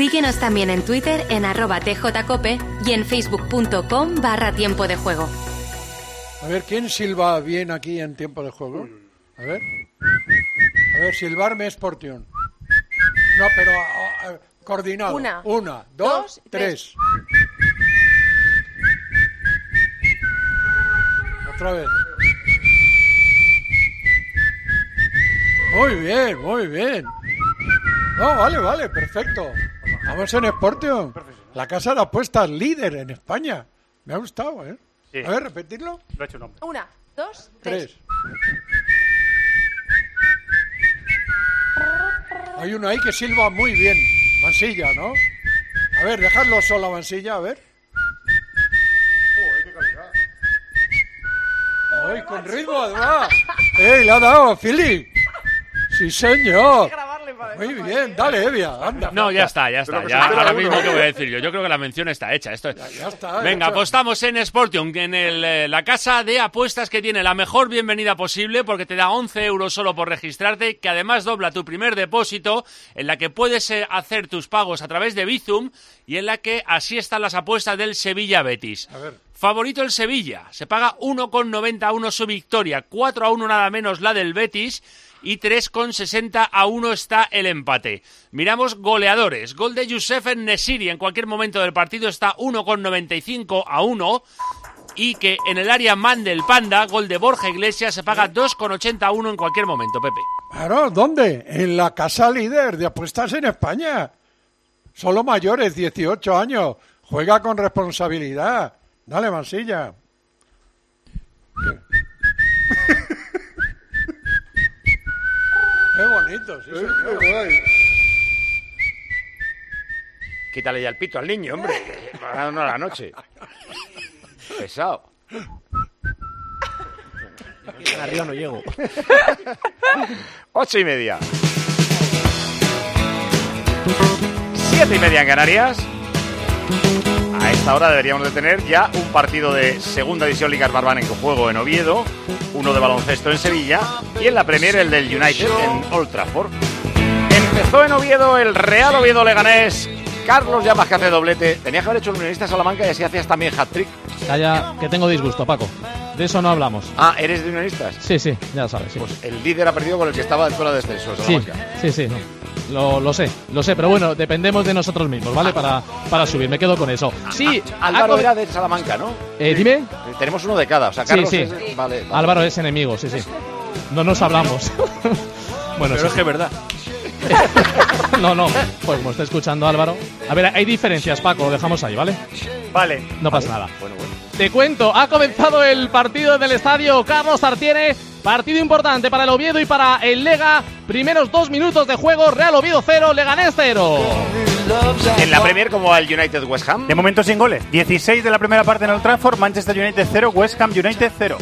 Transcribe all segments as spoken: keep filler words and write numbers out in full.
Síguenos también en Twitter en arroba tjcope y en facebook.com barra tiempo de juego. A ver, ¿quién silba bien aquí en tiempo de juego? A ver. A ver, silbarme es Portion. No, pero a, a, coordinado. Una, Una dos, dos, tres. tres. Otra vez. Muy bien, muy bien. No, vale, vale, perfecto. Vamos en Sportion. La casa de apuestas líder en España. Me ha gustado, ¿eh? Sí. A ver, repetirlo. Lo he hecho un hombre. Una, dos, tres. tres. Hay uno ahí que silba muy bien. Mansilla, ¿no? A ver, dejadlo solo a Mansilla, a ver. ¡Joder, qué calidad! ¡Ay, con ritmo, además! ¡Ey, le ha dado, Philip! ¡Sí, señor! Muy bien, dale, Evia, anda. No, ya está, ya está. Ya, ahora mismo, ¿qué voy a decir yo? Yo creo que la mención está hecha. Esto es... ya, ya está. Venga, hecho. apostamos en Sportion, en el, eh, la casa de apuestas que tiene la mejor bienvenida posible, porque te da once euros solo por registrarte, que además dobla tu primer depósito, en la que puedes eh, hacer tus pagos a través de Bizum, y en la que así están las apuestas del Sevilla Betis. A ver. Favorito el Sevilla, se paga uno coma noventa a uno su victoria, cuatro a uno nada menos la del Betis, y tres coma sesenta a uno está el empate. Miramos goleadores. Gol de Youssef En-Nesyri en cualquier momento del partido está uno coma noventa y cinco a uno. Y que en el área man del Panda, gol de Borja Iglesias, se paga dos coma ochenta a uno en cualquier momento, Pepe. Claro, ¿dónde? En la casa líder de apuestas en España. Solo mayores, dieciocho años. Juega con responsabilidad. Dale, Mansilla. Qué bonito, sí, señor. Quítale ya el pito al niño, hombre. Para darnos la noche. Pesado. Arriba no llego. Ocho y media. Siete y media en Canarias. A esta hora deberíamos de tener ya un partido de Segunda División Liga Smartbank en juego en Oviedo, uno de baloncesto en Sevilla y en la Premier el del United en Old Trafford. Empezó en Oviedo el Real Oviedo Leganés. Carlos Llamas, que hace doblete. Tenía que haber hecho el Unionista Salamanca y así hacías también hat-trick. Calla, que tengo disgusto, Paco. De eso no hablamos. Ah, ¿eres de Unionistas? Sí, sí, ya sabes. Sí. Pues el líder ha perdido con el que estaba en zona de descenso, Salamanca. Sí, sí, sí. No. Lo, lo sé, lo sé, pero bueno, dependemos de nosotros mismos, ¿vale? Para, para subir, me quedo con eso. Sí, ah, Álvaro era de Salamanca, ¿no? Eh, dime. Tenemos uno de cada, o sea, Carlos sí, sí. Es... Vale, vale. Álvaro es enemigo, sí, sí. No nos hablamos. Bueno, pero sí, es que es verdad. No, no, pues como está escuchando Álvaro. A ver, hay diferencias, Paco, lo dejamos ahí, ¿vale? Vale. No vale. pasa nada. Bueno, bueno. Te cuento, ha comenzado el partido del estadio Carlos Tartiere. Partido importante para el Oviedo y para el Lega. Primeros dos minutos de juego, Real Oviedo cero, Leganés cero. En la Premier, ¿cómo va el United West Ham? De momento sin goles. dieciséis de la primera parte en Old Trafford, Manchester United cero, West Ham United cero.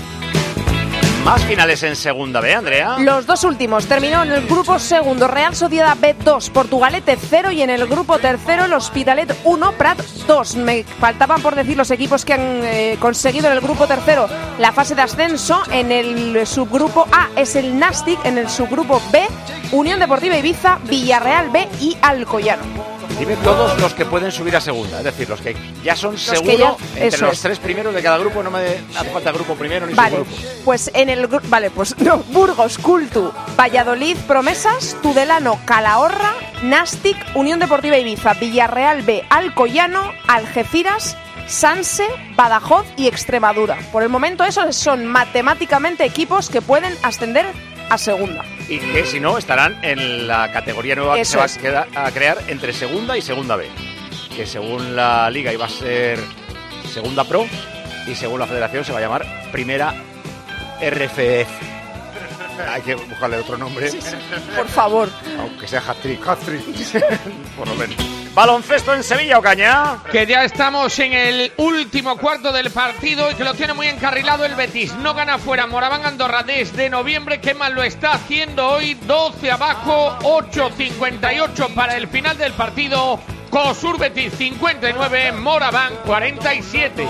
Más finales en Segunda B, Andrea. Los dos últimos. Terminó en el grupo segundo Real Sociedad B dos, Portugalete cero y en el grupo tercero el Hospitalet uno, Prat dos. Me faltaban por decir los equipos que han eh, conseguido en el grupo tercero la fase de ascenso. En el subgrupo A es el Nastic, en el subgrupo B Unión Deportiva Ibiza, Villarreal B y Alcoyano. Dime todos los que pueden subir a segunda, es decir, los que ya son los seguro ya, entre los es. tres primeros de cada grupo. No me hace falta grupo primero ni vale, subgrupo. Pues en el grupo, vale, pues no, Burgos, Cultu, Valladolid, Promesas, Tudelano, Calahorra, Nastic, Unión Deportiva Ibiza, Villarreal B, Alcoyano, Algeciras, Sanse, Badajoz y Extremadura. Por el momento esos son matemáticamente equipos que pueden ascender a segunda. Y que si no estarán en la categoría nueva Eso que se va a, quedar, a crear entre segunda y segunda B, que según la liga iba a ser segunda pro y según la federación se va a llamar primera R F F. Hay que buscarle otro nombre. Sí, sí. Por favor. Aunque sea hat-trick. Hat-trick. Por lo menos. Baloncesto en Sevilla, Ocaña. Que ya estamos en el último cuarto del partido y que lo tiene muy encarrilado el Betis. No gana fuera Moraván Andorra desde noviembre. Qué mal lo está haciendo hoy. doce abajo, ocho cincuenta y ocho para el final del partido. Cosur Betis cincuenta y nueve, Moraván cuarenta y siete.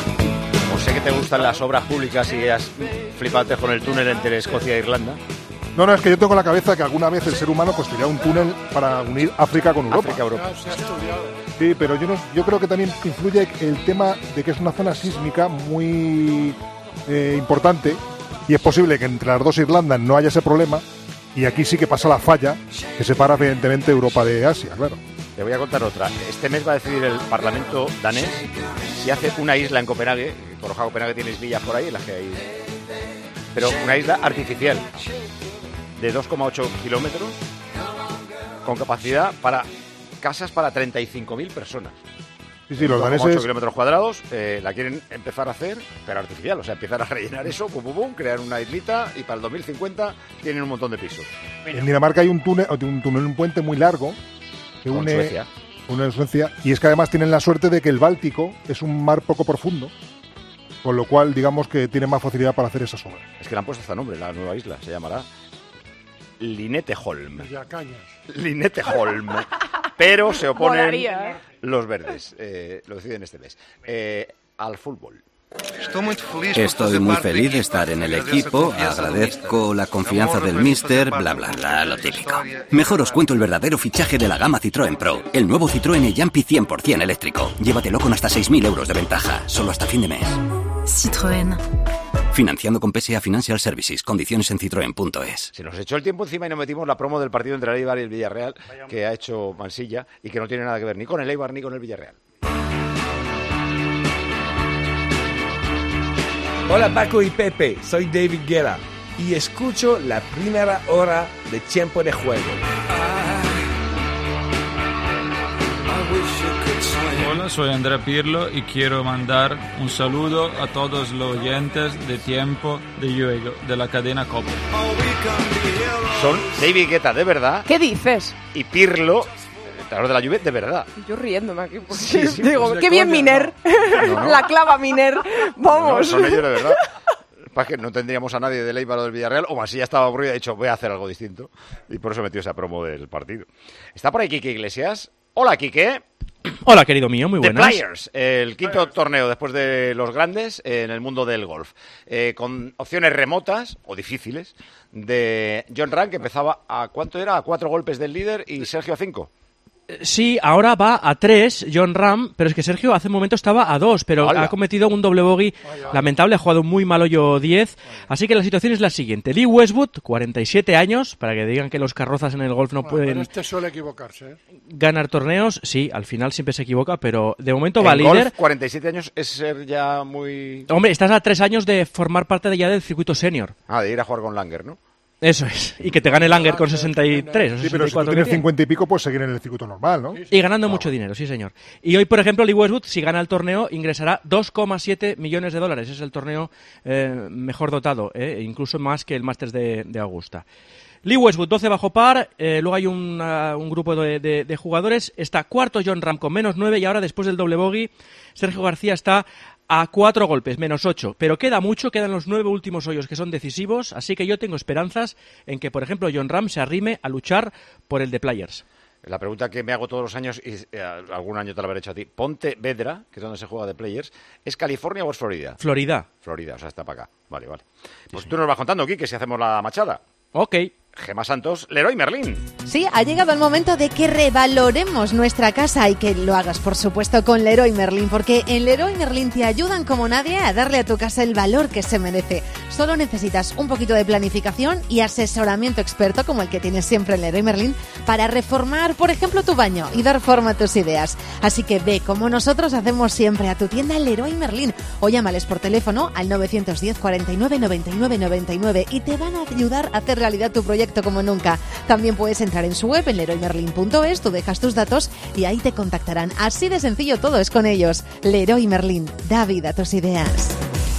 Como sé que te gustan las obras públicas y has flipado con el túnel entre Escocia e Irlanda, No, no, es que yo tengo en la cabeza que alguna vez el ser humano pues tendría un túnel para unir África con Europa. África, Europa. Ya se ha estudiado. Sí, pero yo, no, yo creo que también influye el tema de que es una zona sísmica muy eh, importante y es posible que entre las dos Irlandas no haya ese problema y aquí sí que pasa la falla que separa evidentemente Europa de Asia, claro. Te voy a contar otra. Este mes va a decidir el Parlamento danés si hace una isla en Copenhague. Por ejemplo, Copenhague tiene islillas por ahí, en las que hay... Pero una isla artificial de dos coma ocho kilómetros con capacidad para casas para treinta y cinco mil personas. Sí, sí, los dos coma ocho daneses... kilómetros cuadrados, eh, la quieren empezar a hacer, pero artificial. O sea, empezar a rellenar eso, pum, pum, pum, crear una islita y para el dos mil cincuenta tienen un montón de pisos. En Dinamarca hay un túnel, un túnel, un puente muy largo que Con une Suecia. une Suecia y es que además tienen la suerte de que el Báltico es un mar poco profundo, con lo cual digamos que tienen más facilidad para hacer esas obras. Es que le han puesto este nombre, la nueva isla, se llamará Lineteholm. Villacañas. Lineteholm. Pero se oponen Molaría, ¿eh? los verdes, eh, lo deciden este mes, eh, al fútbol. Estoy muy feliz de estar en el equipo, agradezco la confianza del míster, bla bla bla, lo típico. Mejor os cuento el verdadero fichaje de la gama Citroën Pro, el nuevo Citroën e-Jumpy cien por ciento eléctrico. Llévatelo con hasta seis mil euros de ventaja, solo hasta fin de mes. Citroën. Financiando con P S A Financial Services, condiciones en citroen punto es. Se nos echó el tiempo encima y nos metimos la promo del partido entre el Eibar y el Villarreal, que ha hecho Mansilla y que no tiene nada que ver ni con el Eibar ni con el Villarreal. Hola Paco y Pepe, soy David Guerra y escucho la primera hora de Tiempo de Juego. Hola, soy Andrea Pirlo y quiero mandar un saludo a todos los oyentes de Tiempo de Juego de la cadena COPE. Son David Guetta de verdad. ¿Qué dices? Y Pirlo, el entrenador de la Juve, de verdad. Yo riéndome aquí. Porque Sí, sí, digo, pues de qué bien coña, Miner. No, no. La clava Miner. Vamos. No, son ellos de verdad. Para que no tendríamos a nadie del Eibar o del Villarreal, o Mansilla estaba aburrido y ha dicho, voy a hacer algo distinto. Y por eso metió esa promo del partido. Está por ahí Quique Iglesias. Hola, Quique. Hola, querido mío, muy buenas. The Players, el quinto torneo después de los grandes en el mundo del golf. Eh, con opciones remotas o difíciles de Jon Rahm, que empezaba a, ¿cuánto era? A cuatro golpes del líder y Sergio a cinco. Sí, ahora va a tres, Jon Rahm, pero es que Sergio hace un momento estaba a dos, pero ¡Hala! ha cometido un doble bogey lamentable, ha jugado muy mal hoyo diez, así que la situación es la siguiente. Lee Westwood, cuarenta y siete años, para que digan que los carrozas en el golf no Bueno, pueden pero este suele equivocarse, ¿eh? ganar torneos, sí, al final siempre se equivoca, pero de momento va En líder. golf, cuarenta y siete años es ser ya muy... Hombre, estás a tres años de formar parte de ya del circuito senior. Ah, de ir a jugar con Langer, ¿no? Eso es, y que te gane Langer con sesenta y tres o Sí, pero sesenta y si tú cuatro que tienes tiene. cincuenta y pico, pues seguir en el circuito normal, ¿no? Y ganando mucho dinero, sí señor. Y hoy, por ejemplo, Lee Westwood, si gana el torneo, ingresará dos coma siete millones de dólares. Es el torneo eh, mejor dotado, eh, incluso más que el Masters de, de Augusta. Lee Westwood, doce bajo par, eh, luego hay una, un grupo de, de, de jugadores, está cuarto Jon Rahm con menos nueve y ahora después del doble bogey, Sergio García está a cuatro golpes, menos ocho, pero queda mucho, quedan los nueve últimos hoyos que son decisivos, así que yo tengo esperanzas en que, por ejemplo, Jon Rahm se arrime a luchar por el de Players. La pregunta que me hago todos los años, y eh, algún año te la habré hecho a ti, Ponte Vedra, que es donde se juega de Players, ¿es California o es Florida? Florida. Florida, o sea, está para acá. Vale, vale. Pues tú nos vas contando, Quique, si hacemos la machada. Ok. Gemma Santos, Leroy Merlin. Sí, ha llegado el momento de que revaloremos nuestra casa y que lo hagas, por supuesto, con Leroy Merlin, porque en Leroy Merlin te ayudan como nadie a darle a tu casa el valor que se merece. Solo necesitas un poquito de planificación y asesoramiento experto, como el que tienes siempre en Leroy Merlin, para reformar, por ejemplo, tu baño y dar forma a tus ideas. Así que ve, como nosotros hacemos siempre, a tu tienda Leroy Merlin o llámales por teléfono al nueve uno cero, cuarenta y nueve, noventa y nueve, noventa y nueve y te van a ayudar a hacer realidad tu proyecto como nunca. También puedes entrar en su web en leroy merlin punto es, tú dejas tus datos y ahí te contactarán. Así de sencillo todo es con ellos. Leroy Merlin, da vida a tus ideas.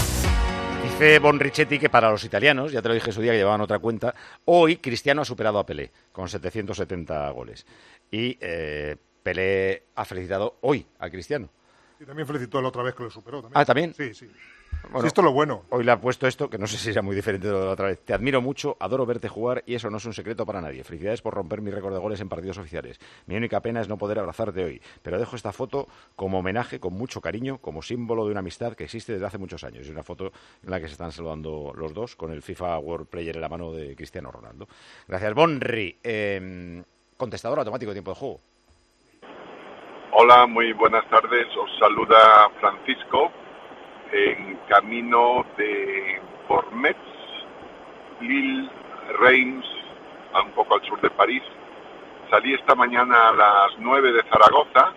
Dice Bon Richetti que para los italianos, ya te lo dije su día que llevaban otra cuenta, hoy Cristiano ha superado a Pelé con setecientos setenta goles. Y eh, Pelé ha felicitado hoy a Cristiano. Y también felicitó la otra vez que lo superó. También. Ah, ¿también? Sí, sí. Bueno, sí, esto es lo bueno. Hoy le ha puesto esto, que no sé si sea muy diferente de lo de la otra vez. Te admiro mucho, adoro verte jugar y eso no es un secreto para nadie. Felicidades por romper mi récord de goles en partidos oficiales. Mi única pena es no poder abrazarte hoy, pero dejo esta foto como homenaje, con mucho cariño, como símbolo de una amistad que existe desde hace muchos años. Es una foto en la que se están saludando los dos con el FIFA World Player en la mano de Cristiano Ronaldo. Gracias, Bonri. Eh, contestador automático de tiempo de juego. Hola, muy buenas tardes. Os saluda Francisco en camino de Pormetz, Lille, Reims, un poco al sur de París. Salí esta mañana a las nueve de Zaragoza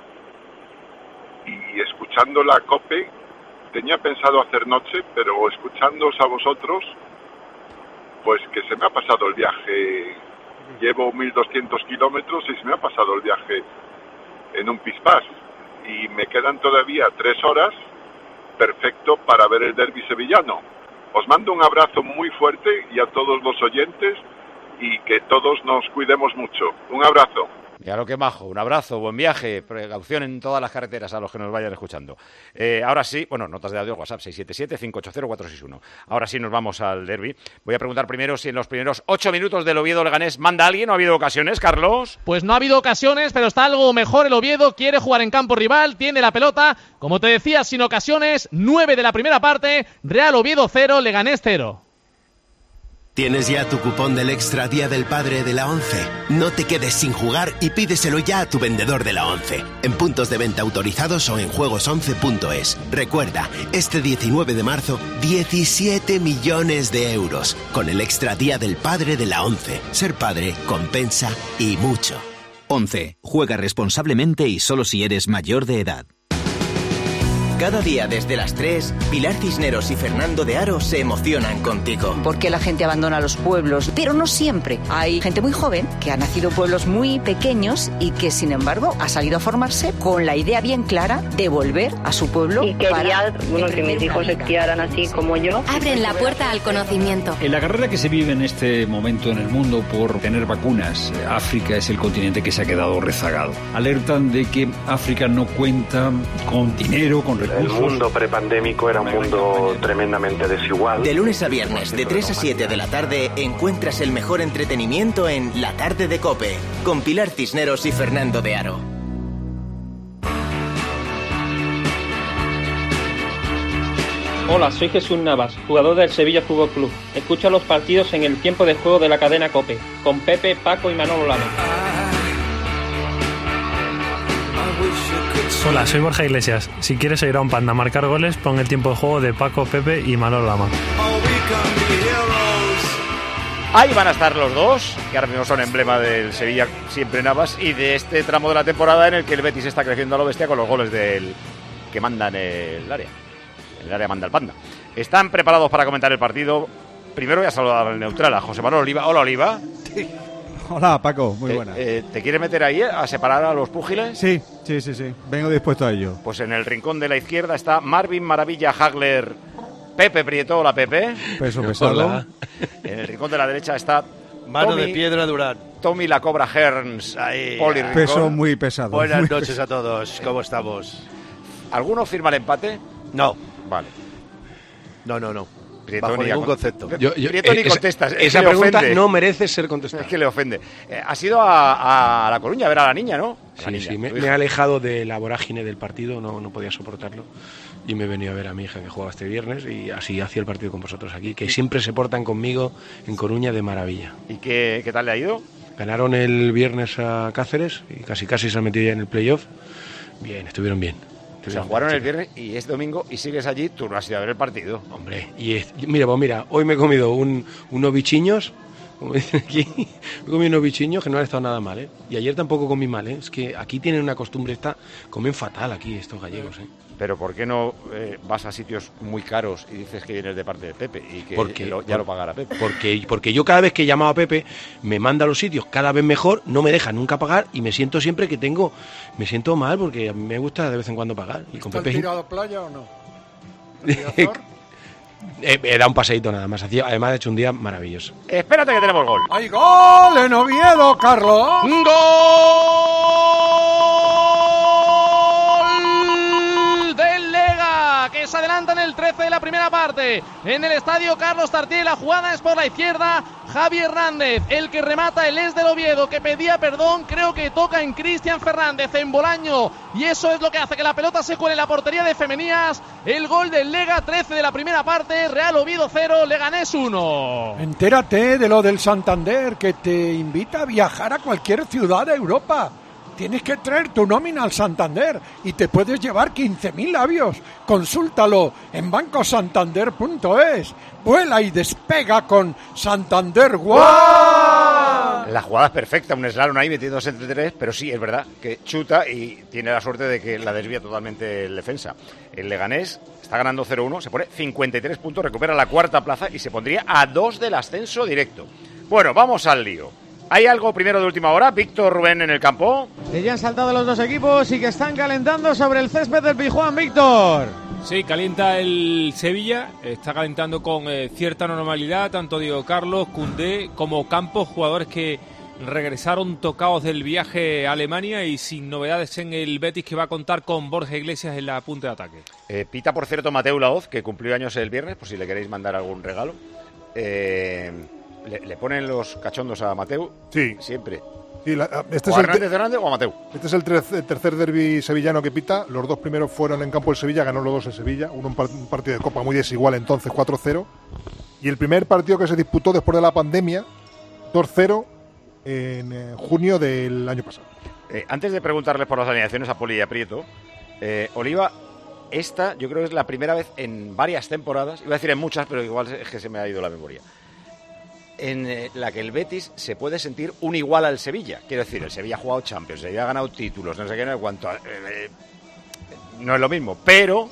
y escuchando la COPE, tenía pensado hacer noche, pero escuchándoos a vosotros, pues que se me ha pasado el viaje. Llevo mil doscientos kilómetros y se me ha pasado el viaje en un pispás. Y me quedan todavía tres horas, perfecto para ver el derbi sevillano. Os mando un abrazo muy fuerte y a todos los oyentes y que todos nos cuidemos mucho. Un abrazo. Ya lo que majo, un abrazo, buen viaje, precaución en todas las carreteras a los que nos vayan escuchando. Eh, ahora sí, bueno, notas de audio, WhatsApp seis siete siete, cinco ocho cero, cuatro seis uno. Ahora sí nos vamos al derbi. Voy a preguntar primero si en los primeros ocho minutos del Oviedo Leganés manda alguien o ha habido ocasiones, Carlos. Pues no ha habido ocasiones, pero está algo mejor el Oviedo, quiere jugar en campo rival, tiene la pelota, como te decía, sin ocasiones, nueve de la primera parte, Real Oviedo cero, Leganés cero. ¿Tienes ya tu cupón del Extra Día del Padre de la ONCE? No te quedes sin jugar y pídeselo ya a tu vendedor de la ONCE, en puntos de venta autorizados o en juegos once punto es. Recuerda, este diecinueve de marzo, diecisiete millones de euros, con el Extra Día del Padre de la ONCE. Ser padre compensa y mucho. ONCE. Juega responsablemente y solo si eres mayor de edad. Cada día desde las tres, Pilar Cisneros y Fernando de Aro se emocionan contigo. Porque la gente abandona los pueblos, pero no siempre. Hay gente muy joven que ha nacido en pueblos muy pequeños y que, sin embargo, ha salido a formarse con la idea bien clara de volver a su pueblo. Y quería, bueno, que mis hijos se criaran así como yo. Abren la puerta al conocimiento. En la carrera que se vive en este momento en el mundo por tener vacunas, África es el continente que se ha quedado rezagado. Alertan de que África no cuenta con dinero, con recursos. El mundo prepandémico era un mundo tremendamente desigual. De lunes a viernes, de tres a siete de la tarde, encuentras el mejor entretenimiento en La Tarde de COPE, con Pilar Cisneros y Fernando de Aro. Hola, soy Jesús Navas, jugador del Sevilla Fútbol Club. Escucha los partidos en el tiempo de juego de la cadena COPE, con Pepe, Paco y Manolo Lama. Hola, soy Borja Iglesias. Si quieres oír a un panda marcar goles, pon el tiempo de juego de Paco, Pepe y Manolo Lama. Ahí van a estar los dos, que ahora mismo son emblema del Sevilla siempre Navas y de este tramo de la temporada en el que el Betis está creciendo a lo bestia con los goles del que manda en el área. En el área manda el panda. Están preparados para comentar el partido. Primero voy a saludar al neutral, a José Manuel Oliva. Hola, Oliva. Sí. Hola, Paco, muy eh, buena. Eh, ¿Te quieres meter ahí a separar a los púgiles? Sí, sí, sí, sí. Vengo dispuesto a ello. Pues en el rincón de la izquierda está Marvin Maravilla Hagler, Pepe Prieto. Hola, Pepe. Peso pesado. Hola. En el rincón de la derecha está Mano Tommy, de piedra Durán. Tommy la Cobra Hearns. Ahí. Poli Peso muy pesado. Buenas muy noches pesado. a todos. ¿Cómo estamos? ¿Alguno firma el empate? No. Vale. No, no, no. Prieto Bajo ni ningún a, concepto. Yo, yo, Prieto ni esa, contesta. Es esa que pregunta ofende. no merece ser contestada. Es que le ofende. Eh, ha sido a, a La Coruña a ver a la niña, ¿no? A Sí, la niña, sí. Me, tu me hija. he alejado de la vorágine del partido, no, no podía soportarlo. Y me he venido a ver a mi hija que juega este viernes y así hacía el partido con vosotros aquí, que siempre se portan conmigo en Coruña de maravilla. ¿Y qué, qué tal le ha ido? Ganaron el viernes a Cáceres y casi casi se han metido ya en el playoff. Bien, estuvieron bien. O sea, jugaron el viernes y es domingo y sigues allí, tú no has ido a ver el partido. Hombre, y es, mira, pues mira, hoy me he comido un, unos bichiños, como dicen aquí, me he comido unos bichiños que no han estado nada mal, ¿eh? Y ayer tampoco comí mal, ¿eh? Es que aquí tienen una costumbre, esta, comen fatal aquí estos gallegos, ¿eh? Pero ¿por qué no eh, vas a sitios muy caros y dices que vienes de parte de Pepe y que Porque, lo, ya por, lo pagará Pepe? Porque, porque yo cada vez que he llamado a Pepe me manda a los sitios cada vez mejor, no me deja nunca pagar y me siento siempre que tengo, me siento mal porque a mí me gusta de vez en cuando pagar. Y con ¿Está Pepe tirado a playa o no? he, he dado un paseíto nada más, además he hecho un día maravilloso. Espérate que tenemos gol. ¡Hay gol en Oviedo, Carlos! ¡Gol del Lega! Que se adelanta en el el trece de la primera parte. En el estadio Carlos Tartiere, la jugada es por la izquierda. Javi Hernández, el que remata, el ex del Oviedo, que pedía perdón, creo que toca en Cristian Fernández, en Bolaño, y eso es lo que hace que la pelota se cuele en la portería de Femenías. El gol del Lega, trece de la primera parte, Real Oviedo cero, Leganés uno. Entérate de lo del Santander, que te invita a viajar a cualquier ciudad de Europa. Tienes que traer tu nómina al Santander y te puedes llevar quince mil labios. Consúltalo en banco santander punto es. Vuela y despega con Santander One. La jugada es perfecta, un slalom ahí metiéndose entre tres, pero sí, es verdad que chuta y tiene la suerte de que la desvía totalmente el defensa. El Leganés está ganando cero uno, se pone cincuenta y tres puntos, recupera la cuarta plaza y se pondría a dos del ascenso directo. Bueno, vamos al lío. ¿Hay algo primero de última hora? Víctor, Rubén en el campo. Que ya han saltado los dos equipos y que están calentando sobre el césped del Pizjuán, Víctor. Sí, calienta el Sevilla, está calentando con eh, cierta normalidad, tanto Diego Carlos, Koundé como Campos, jugadores que regresaron tocados del viaje a Alemania y sin novedades en el Betis, que va a contar con Borja Iglesias en la punta de ataque. Eh, pita, por cierto, Mateu Laoz, que cumplió años el viernes, por si le queréis mandar algún regalo. Eh... ¿Le, ¿Le ponen los cachondos a Mateu? Sí. Siempre. Sí, la, este ¿O es a el Hernández te- Hernández o a Mateu? Este es el, tre- el tercer derbi sevillano que pita. Los dos primeros fueron en campo del Sevilla, ganó los dos en Sevilla. Uno un, par- un partido de Copa muy desigual, entonces cuatro cero. Y el primer partido que se disputó después de la pandemia, dos cero, en eh, junio del año pasado. Eh, antes de preguntarles por las alineaciones a Poli y a Prieto, eh, Oliva, esta yo creo que es la primera vez en varias temporadas, iba a decir en muchas, pero igual es que se me ha ido la memoria, en eh, la que el Betis se puede sentir un igual al Sevilla. Quiero decir, el Sevilla ha jugado Champions, el Sevilla ha ganado títulos, no sé qué, no sé cuánto. Eh, eh, no es lo mismo, pero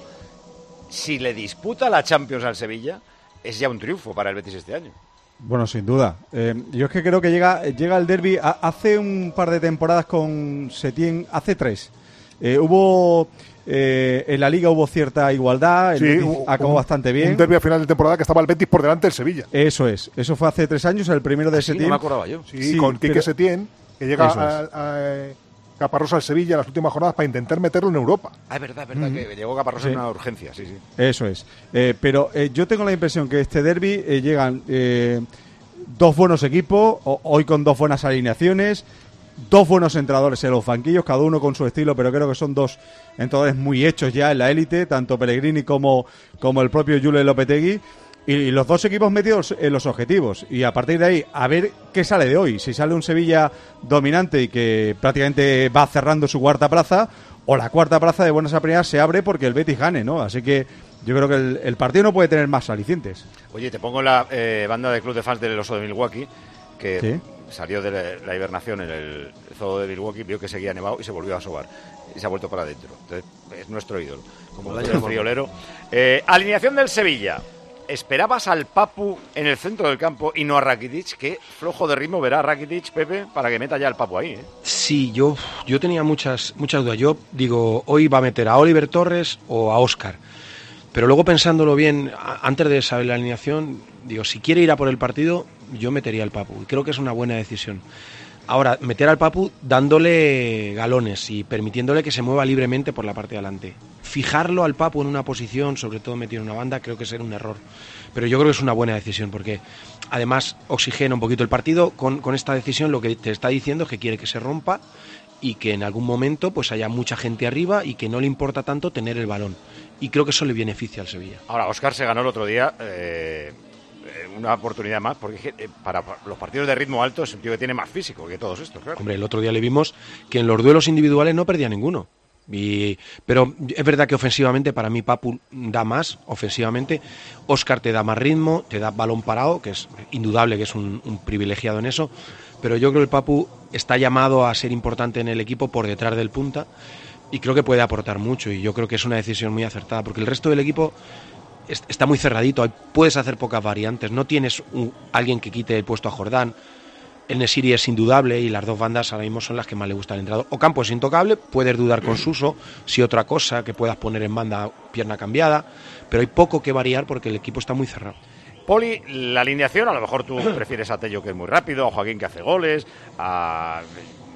si le disputa la Champions al Sevilla, es ya un triunfo para el Betis este año. Bueno, sin duda. Eh, yo es que creo que llega, llega el derbi a, hace un par de temporadas con Setién, hace tres. Eh, hubo... Eh, en la Liga hubo cierta igualdad, el Sí, Betis un- acabó un- bastante bien. Un derbi a final de temporada que estaba el Betis por delante del Sevilla. Eso es, eso fue hace tres años, el primero de Sí, Setién. no me acordaba yo. Sí, con Quique Setién, que llega Eso a, es. a- a Caparrós al Sevilla en las últimas jornadas para intentar meterlo en Europa. Ah, es verdad, es verdad, Mm. que llegó Caparrós Sí. en una urgencia, sí, sí. Eso es. Eh, pero eh, yo tengo la impresión que este derbi eh, llegan eh, dos buenos equipos, o- hoy con dos buenas alineaciones, dos buenos entrenadores en los banquillos, cada uno con su estilo, pero creo que son dos entrenadores muy hechos ya en la élite, tanto Pellegrini como, como el propio Julen Lopetegui, y, y los dos equipos metidos en los objetivos. Y a partir de ahí, a ver qué sale de hoy. Si sale un Sevilla dominante y que prácticamente va cerrando su cuarta plaza, o la cuarta plaza de buenas a primeras se abre porque el Betis gane, ¿no? Así que yo creo que el, el partido no puede tener más alicientes. Oye, te pongo la eh, banda de club de fans del Oso de Milwaukee, que Sí. salió de la, la hibernación en el zoo de Milwaukee, vio que seguía nevado y se volvió a asobar. Y se ha vuelto para adentro. Entonces, es nuestro ídolo. Como el año friolero. Eh, alineación del Sevilla. ¿Esperabas al Papu en el centro del campo y no a Rakitic? Qué flojo de ritmo verá Rakitic, Pepe, para que meta ya el Papu ahí, ¿eh? Sí, yo, yo tenía muchas, muchas dudas. Yo digo, hoy va a meter a Oliver Torres o a Óscar. Pero luego pensándolo bien, a- antes de saber la alineación, digo, si quiere ir a por el partido, yo metería al Papu. Y creo que es una buena decisión. Ahora, meter al Papu dándole galones y permitiéndole que se mueva libremente por la parte de adelante. Fijarlo al Papu en una posición, sobre todo metido en una banda, creo que será un error. Pero yo creo que es una buena decisión porque además oxigena un poquito el partido. Con, con esta decisión lo que te está diciendo es que quiere que se rompa y que en algún momento pues haya mucha gente arriba y que no le importa tanto tener el balón. Y creo que eso le beneficia al Sevilla. Ahora, Óscar se ganó el otro día eh, eh, una oportunidad más, porque es que, eh, para los partidos de ritmo alto es un tío que tiene más físico que todos estos, claro. Hombre, el otro día le vimos que en los duelos individuales no perdía ninguno. Y, pero es verdad que ofensivamente para mí Papu da más, ofensivamente. Óscar te da más ritmo, te da balón parado, que es indudable que es un, un privilegiado en eso. Pero yo creo que el Papu está llamado a ser importante en el equipo por detrás del punta y creo que puede aportar mucho y yo creo que es una decisión muy acertada porque el resto del equipo es, está muy cerradito, puedes hacer pocas variantes, no tienes un, alguien que quite el puesto a Jordán. El Nesiri es indudable y las dos bandas ahora mismo son las que más le gusta al entrenador. Ocampo es intocable, puedes dudar con Suso, si otra cosa que puedas poner en banda pierna cambiada, pero hay poco que variar porque el equipo está muy cerrado. Poli, la alineación, a lo mejor tú prefieres a Tello, que es muy rápido, a Joaquín, que hace goles, a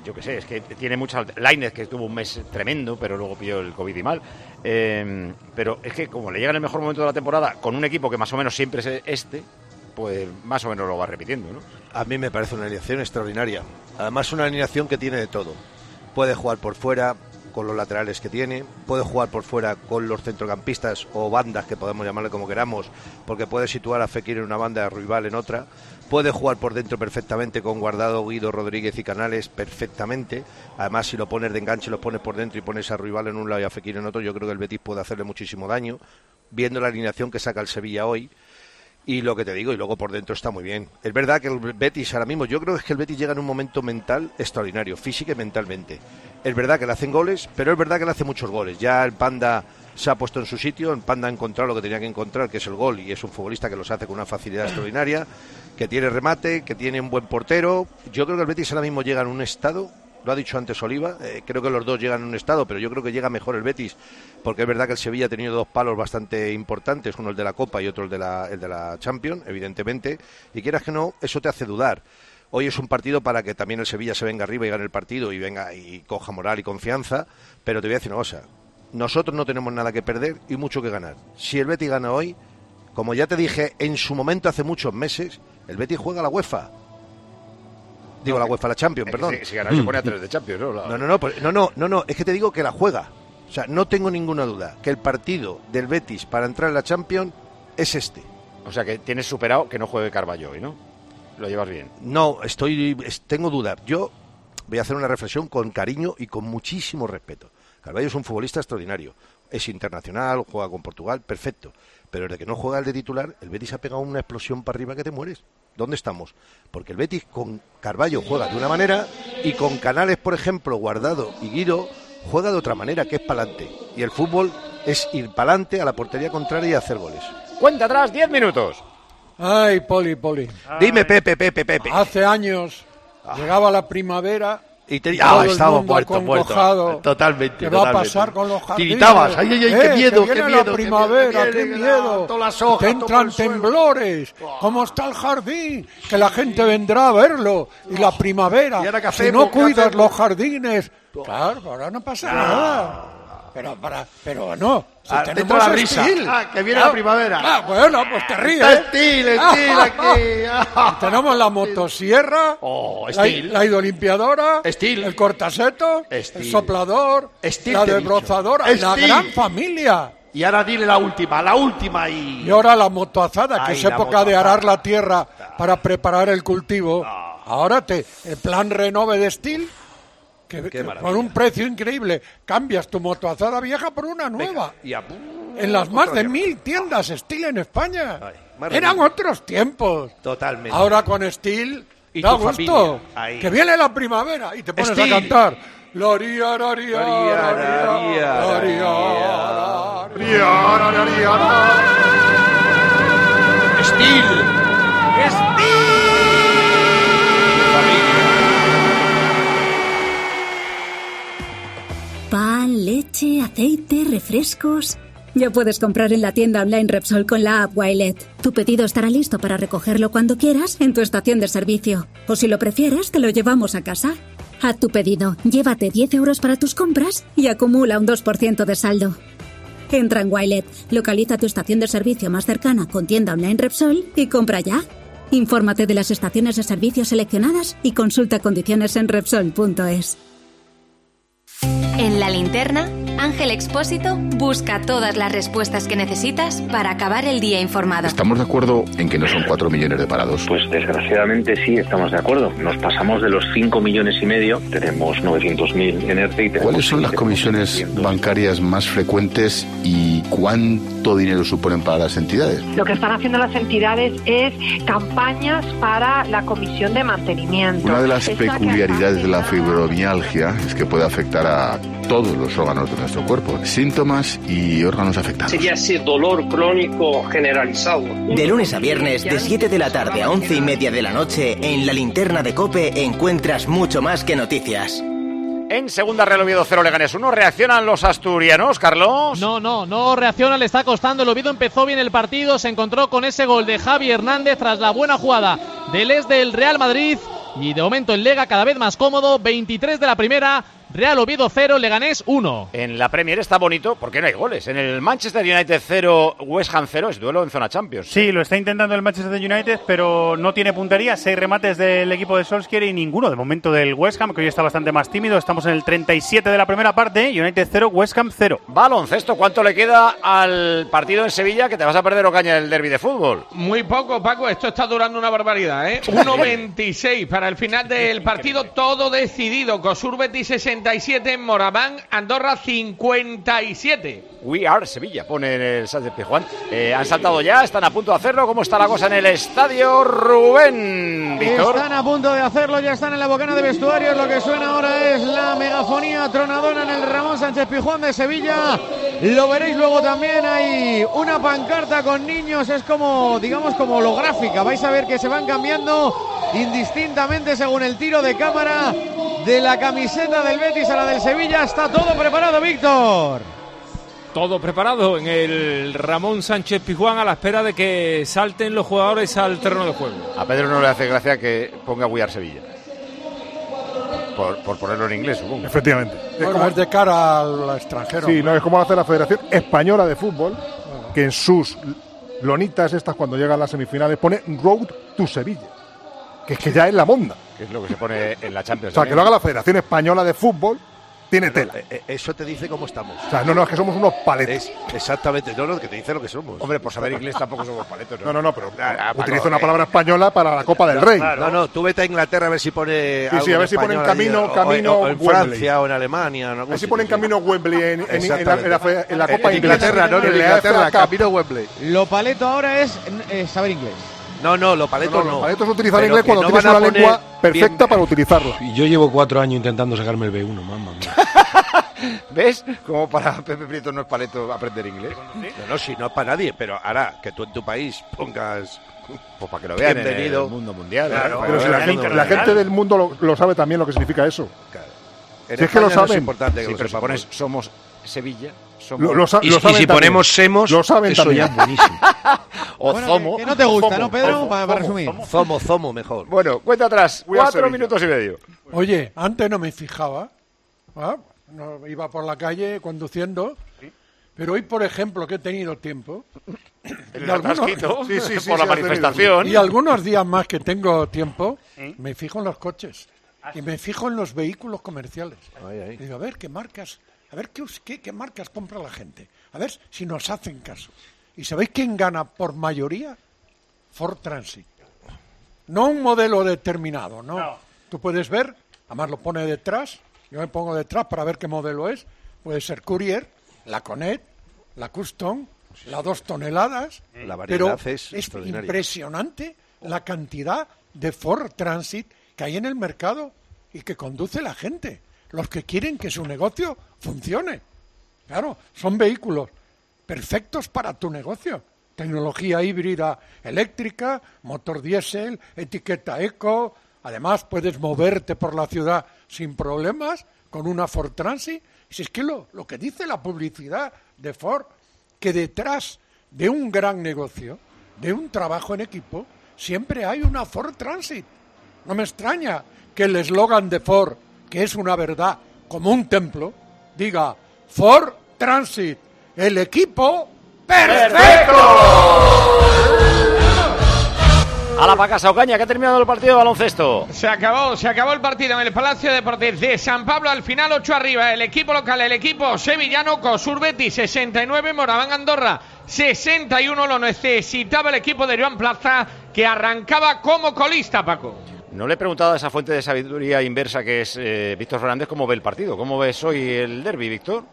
yo qué sé, es que tiene muchas... Lainez, que tuvo un mes tremendo, pero luego pilló el COVID y mal. Eh, pero es que como le llega en el mejor momento de la temporada, con un equipo que más o menos siempre es este, pues más o menos lo va repitiendo, ¿no? A mí me parece una alineación extraordinaria. Además, una alineación que tiene de todo. Puede jugar por fuera con los laterales que tiene, puede jugar por fuera con los centrocampistas o bandas, que podemos llamarle como queramos, porque puede situar a Fekir en una banda y a Ruibal en otra. Puede jugar por dentro perfectamente con Guardado, Guido, Rodríguez y Canales perfectamente. Además, si lo pones de enganche, lo pones por dentro y pones a Ruibal en un lado y a Fekir en otro, yo creo que el Betis puede hacerle muchísimo daño, viendo la alineación que saca el Sevilla hoy. Y lo que te digo, y luego por dentro está muy bien. Es verdad que el Betis ahora mismo, yo creo que es que el Betis llega en un momento mental extraordinario, física y mentalmente. Es verdad que le hacen goles, pero es verdad que le hace muchos goles. Ya el Panda se ha puesto en su sitio, el Panda ha encontrado lo que tenía que encontrar, que es el gol, y es un futbolista que los hace con una facilidad extraordinaria, que tiene remate, que tiene un buen portero. Yo creo que el Betis ahora mismo llega en un estado, lo ha dicho antes Oliva, eh, creo que los dos llegan en un estado, pero yo creo que llega mejor el Betis, porque es verdad que el Sevilla ha tenido dos palos bastante importantes, uno el de la Copa y otro el de la, el de la Champions, evidentemente, y quieras que no, eso te hace dudar. Hoy es un partido para que también el Sevilla se venga arriba y gane el partido y venga y coja moral y confianza, pero te voy a decir una cosa, nosotros no tenemos nada que perder y mucho que ganar. Si el Betis gana hoy, como ya te dije en su momento hace muchos meses, el Betis juega a la UEFA. Digo, la UEFA, la Champions, perdón. Si, si gana se pone a tres de Champions, ¿no? La... No, no, no, pues, no, no, no, no, es que te digo que la juega. O sea, no tengo ninguna duda que el partido del Betis para entrar en la Champions es este. O sea, que tienes superado que no juegue Carballo hoy, ¿no? Lo llevas bien. No, estoy, tengo duda. Yo voy a hacer una reflexión con cariño y con muchísimo respeto. Carballo es un futbolista extraordinario. Es internacional, juega con Portugal, perfecto. Pero desde que no juega el de titular, el Betis ha pegado una explosión para arriba que te mueres. ¿Dónde estamos? Porque el Betis con Carballo juega de una manera y con Canales, por ejemplo, Guardado y Guido, juega de otra manera, que es pa'lante. Y el fútbol es ir pa'lante a la portería contraria y hacer goles. Cuenta atrás, diez minutos. Ay, Poli, Poli. Dime, Pepe, Pepe, Pepe. Hace años ah. llegaba la primavera... Y te... ah, estaba muerto, muerto. Totalmente. ¿Qué va a pasar con los jardines? Gritabas, ay, ay, ay, qué eh, miedo, que qué viene miedo. la primavera, qué qué miedo. Todas las hojas, te entran temblores. ¿Cómo está el jardín? Que la gente vendrá a verlo. Y la primavera. ¿Y ahora qué si hacemos, no cuidas hacemos? los jardines. Claro, ahora no pasa ah. nada. Pero, para, pero no. Si ah, tenemos la risa. Estil, Ah, que viene ah, la primavera. Ah, bueno, pues te ríes. Está Estil, Estil aquí. Ah, tenemos la motosierra, oh, la, la hidrolimpiadora, Estil. el cortaseto, Estil. el soplador, Estil, la desbrozadora, la gran familia. Y ahora dile la última, la última y... Y ahora la motoazada, que Ay, es época de arar la tierra para preparar el cultivo. Ah. Ahora te, el plan renove de Estil... Que, que con un precio increíble cambias tu motoazada vieja por una nueva. Venga, a, en las más de mil tiendas Estil en España. Ay, eran otros tiempos. Totalmente. Ahora con Estil da gusto. Que viene la primavera y te pones Estil. a cantar. Loria, loria, Estil. Estil. Pan, leche, aceite, refrescos. Ya puedes comprar en la tienda online Repsol con la app Wilet. Tu pedido estará listo para recogerlo cuando quieras en tu estación de servicio. O si lo prefieres, te lo llevamos a casa. Haz tu pedido, llévate diez euros para tus compras y acumula un dos por ciento de saldo. Entra en Wilet, localiza tu estación de servicio más cercana con tienda online Repsol y compra ya. Infórmate de las estaciones de servicio seleccionadas y consulta condiciones en Repsol punto es. En La Linterna, Ángel Expósito busca todas las respuestas que necesitas para acabar el día informado. ¿Estamos de acuerdo en que no son cuatro millones de parados? Pues desgraciadamente sí, estamos de acuerdo. Nos pasamos de los cinco millones y medio, tenemos novecientos mil en ERTE y tenemos... ¿Cuáles son las comisiones bancarias más frecuentes y cuánto dinero suponen para las entidades? Lo que están haciendo las entidades es campañas para la comisión de mantenimiento. Una de las peculiaridades de la fibromialgia es que puede afectar a todos los órganos de nuestro cuerpo, síntomas y órganos afectados. Sería ese dolor crónico generalizado. De lunes a viernes, de siete de la tarde a once y media de la noche, en La Linterna de COPE encuentras mucho más que noticias. En segunda, Real Oviedo cero, Leganés uno. ¿Reaccionan los asturianos, Carlos? No, no, no reacciona, le está costando. El Oviedo empezó bien el partido, se encontró con ese gol de Javi Hernández tras la buena jugada del ex del Real Madrid. Y de momento el Lega cada vez más cómodo, veintitrés de la primera, Real Oviedo cero, Leganés uno. En la Premier está bonito porque no hay goles. En el Manchester United cero, West Ham cero, es duelo en zona Champions. Sí, lo está intentando el Manchester United, pero no tiene puntería. Seis remates del equipo de Solskjaer y ninguno de momento del West Ham, que hoy está bastante más tímido. Estamos en el treinta y siete de la primera parte, United cero, West Ham cero. Baloncesto, ¿cuánto le queda al partido en Sevilla que te vas a perder Ocaña el derbi de fútbol? Muy poco, Paco, esto está durando una barbaridad, ¿eh? uno veintiséis para el final del partido, todo decidido. Cosur Betis sesenta y siete, Moraván Andorra cincuenta y siete. We are Sevilla, pone en el Sánchez Pizjuán. Eh, ¿Han saltado ya? ¿Están a punto de hacerlo? ¿Cómo está la cosa en el estadio, Rubén? Víctor. Están a punto de hacerlo, ya están en la bocana de vestuarios. Lo que suena ahora es la megafonía tronadora en el Ramón Sánchez Pizjuán de Sevilla. Lo veréis luego también, hay una pancarta con niños, es como, digamos, como holográfica. Vais a ver que se van cambiando indistintamente según el tiro de cámara de la camiseta del Betis a la del Sevilla. Está todo preparado, Víctor. Todo preparado en el Ramón Sánchez Pizjuán a la espera de que salten los jugadores al terreno de juego. A Pedro no le hace gracia que ponga We are Sevilla. Por, por ponerlo en inglés, supongo. Efectivamente. Es, como... es de cara al extranjero. Sí, no, es como hace la Federación Española de Fútbol, que en sus lonitas estas, cuando llegan las semifinales, pone Road to Sevilla. Que es que ya es la monda. Que es lo que se pone en la Champions. O sea, que lo haga la Federación Española de Fútbol, tiene Pero, tela. Eh, eso te dice cómo estamos. O sea, no, no, es que somos unos paletos. Es exactamente, no, no, que te dice lo que somos. Hombre, por saber inglés tampoco somos paletos, ¿no? No, no, no, pero ah, utiliza una palabra española para la Copa del Rey. No, no, tú vete a Inglaterra a ver si pone. Sí, sí, a ver si ponen camino, camino. O, o en Francia o en Alemania. A ver si ponen camino Wembley en, en, en, la, en, la, en la Copa en Inglaterra, no, en Inglaterra, camino Wembley. Lo paleto ahora es eh, saber inglés. No, no, lo paleto no. no. Lo paleto es utilizar inglés cuando no tienes una lengua perfecta bien para utilizarla. Y yo llevo cuatro años intentando sacarme el B uno, mamá mía. ¿Ves? Como para Pepe Prieto no es paleto aprender inglés. No, no, si no es para nadie, pero hará que tú en tu país pongas... Pues para que lo vean bienvenido en el mundo mundial. Claro, pero si la, gente, la gente del mundo lo, lo sabe también lo que significa eso. Claro. Si es que lo saben. No es importante que sí, lo pero sepamos. Si pones somos Sevilla... Somos... Lo, lo, y, lo y si ponemos semos, lo saben eso también. ya es buenísimo. O bueno, zomo. Que, que no te gusta, zomo, ¿no, Pedro? zomo, para, para resumir. Zomo, zomo, zomo, mejor. Bueno, cuenta atrás. Cuatro minutos y medio. Oye, antes no me fijaba. ¿Ah? No, iba por la calle conduciendo. ¿Sí? Pero hoy, por ejemplo, que he tenido tiempo. El algunos, sí, sí, sí, por sí, la manifestación. Y algunos días más que tengo tiempo, ¿sí? Me fijo en los coches. Y me fijo en los vehículos comerciales. Ay, ay. Y digo, a ver qué marcas, a ver qué, qué, qué marcas compra la gente. A ver si nos hacen caso. ¿Y sabéis quién gana por mayoría? Ford Transit. No un modelo determinado, ¿no? no. Tú puedes ver, además lo pone detrás, yo me pongo detrás para ver qué modelo es. Puede ser Courier, la Connect, la Custom, sí, la dos toneladas. La variedad pero es, es impresionante la cantidad de Ford Transit que hay en el mercado y que conduce la gente, los que quieren que su negocio funcione. Claro, son vehículos perfectos para tu negocio. Tecnología híbrida eléctrica, motor diésel, etiqueta eco. Además, puedes moverte por la ciudad sin problemas con una Ford Transit. Si es que lo, lo que dice la publicidad de Ford, que detrás de un gran negocio, de un trabajo en equipo, siempre hay una Ford Transit. No me extraña que el eslogan de Ford, que es una verdad como un templo, diga Ford Transit, el equipo perfecto. A la Pacasa Ocaña, que ha terminado el partido de baloncesto. Se acabó, se acabó el partido en el Palacio de Deportes de San Pablo. Al final ocho arriba, el equipo local, el equipo sevillano. Cosur Betis sesenta y nueve, Moraván Andorra sesenta y uno. Lo necesitaba el equipo de Joan Plaza, que arrancaba como colista, Paco. No le he preguntado a esa fuente de sabiduría inversa que es eh, Víctor Fernández cómo ve el partido. ¿Cómo ves hoy el derbi, Víctor?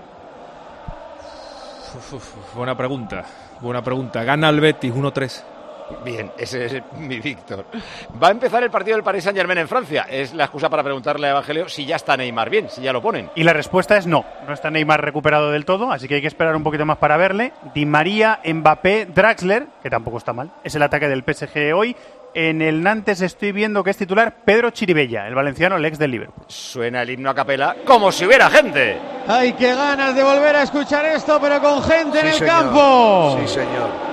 Uf, uf, buena pregunta, buena pregunta. Gana el Betis uno tres. Bien, ese es mi Víctor. Va a empezar el partido del Paris Saint-Germain en Francia. Es la excusa para preguntarle a Evangelio si ya está Neymar bien, si ya lo ponen. Y la respuesta es no. No está Neymar recuperado del todo, así que hay que esperar un poquito más para verle. Di María, Mbappé, Draxler, que tampoco está mal. Es el ataque del P S G hoy. En el Nantes estoy viendo que es titular Pedro Chiribella, el valenciano, el ex del Liverpool. Suena el himno a capela como si hubiera gente. Ay, qué ganas de volver a escuchar esto, pero con gente sí, en el señor. campo. Sí, señor.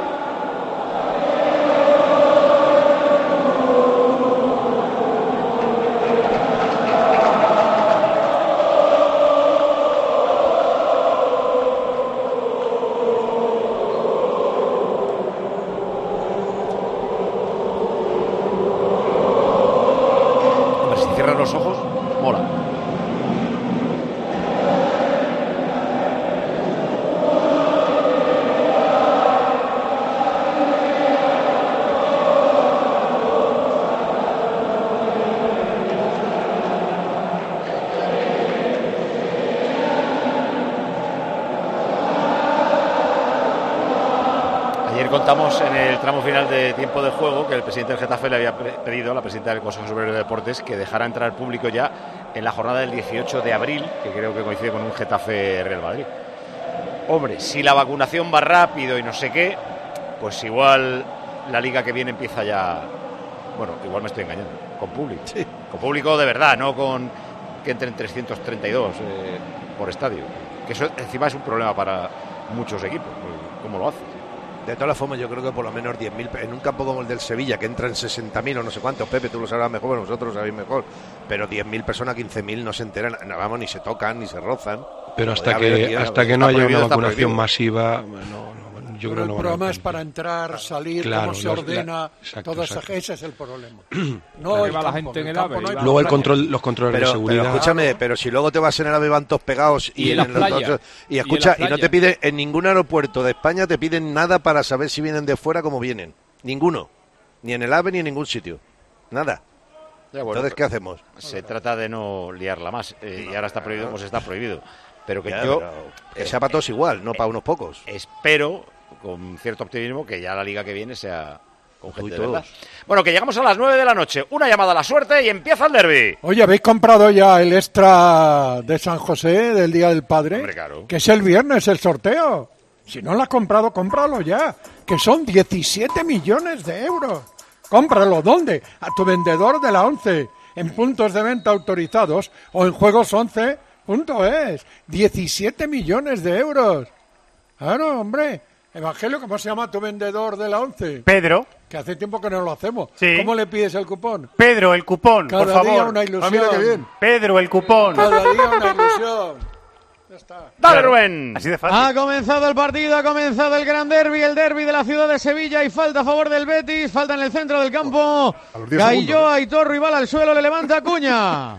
contamos en el tramo final de tiempo de juego que el presidente del Getafe le había pedido a la presidenta del Consejo Superior de Deportes que dejara entrar público ya en la jornada del dieciocho de abril, que creo que coincide con un Getafe-Real Madrid. Hombre, si la vacunación va rápido y no sé qué, pues igual la liga que viene empieza ya... Bueno, igual me estoy engañando, con público. Sí. Con público de verdad, no con que entren trescientos treinta y dos eh, por estadio. Que eso encima es un problema para muchos equipos. ¿Cómo lo haces? De todas formas, yo creo que por lo menos diez mil, en un campo como el del Sevilla, que entran sesenta mil o no sé cuántos, Pepe, tú lo sabrás mejor, nosotros lo sabéis mejor, pero diez mil personas, quince mil no se enteran, no, vamos, ni se tocan, ni se rozan. Pero hasta que hasta que no haya una vacunación masiva, no, no, yo creo que no. El problema es para entrar, salir, claro, cómo se los, ordena, la, todo exacto. ese es el problema. No, no el va campo, la gente en el campo AVE. no hay Luego el problema. control, los controles pero, de seguridad. Pero escúchame, pero si luego te vas en el AVE van todos pegados y, y en, en las playas. Los, y escucha, y, y no te piden, en ningún aeropuerto de España te piden nada para saber si vienen de fuera como vienen. Ninguno. Ni en el AVE ni en ningún sitio. Nada. Ya, bueno, entonces, ¿qué hacemos? Se trata de no liarla más. Eh, y ahora está prohibido, pues está prohibido. Pero que ya, yo... Pero que sea para todos igual, no para unos pocos. Espero, con cierto optimismo, que ya la liga que viene sea con Tú y gente de todos. verdad. Bueno, que llegamos a las nueve de la noche. Una llamada a la suerte y empieza el derbi. Oye, ¿habéis comprado ya el extra de San José del Día del Padre? Hombre, claro. Que es el viernes el sorteo. Si no lo has comprado, cómpralo ya. Que son diecisiete millones de euros. Cómpralo. ¿Dónde? A tu vendedor de la ONCE. En puntos de venta autorizados o en juegos once punto es. diecisiete millones de euros. Claro, hombre. Evangelio, ¿cómo se llama tu vendedor de la ONCE? Pedro. Que hace tiempo que no lo hacemos. Sí. ¿Cómo le pides el cupón? Pedro, el cupón, Cada por favor. día una ilusión. Ah, mira qué bien. Pedro, el cupón. Cada día una ilusión. Ya está. Dale, Rubén. Así de fácil. Ha comenzado el partido, ha comenzado el gran derbi, el derbi de la ciudad de Sevilla y falta a favor del Betis, falta en el centro del campo. Cayó Aitor Rival al suelo, le levanta Acuña.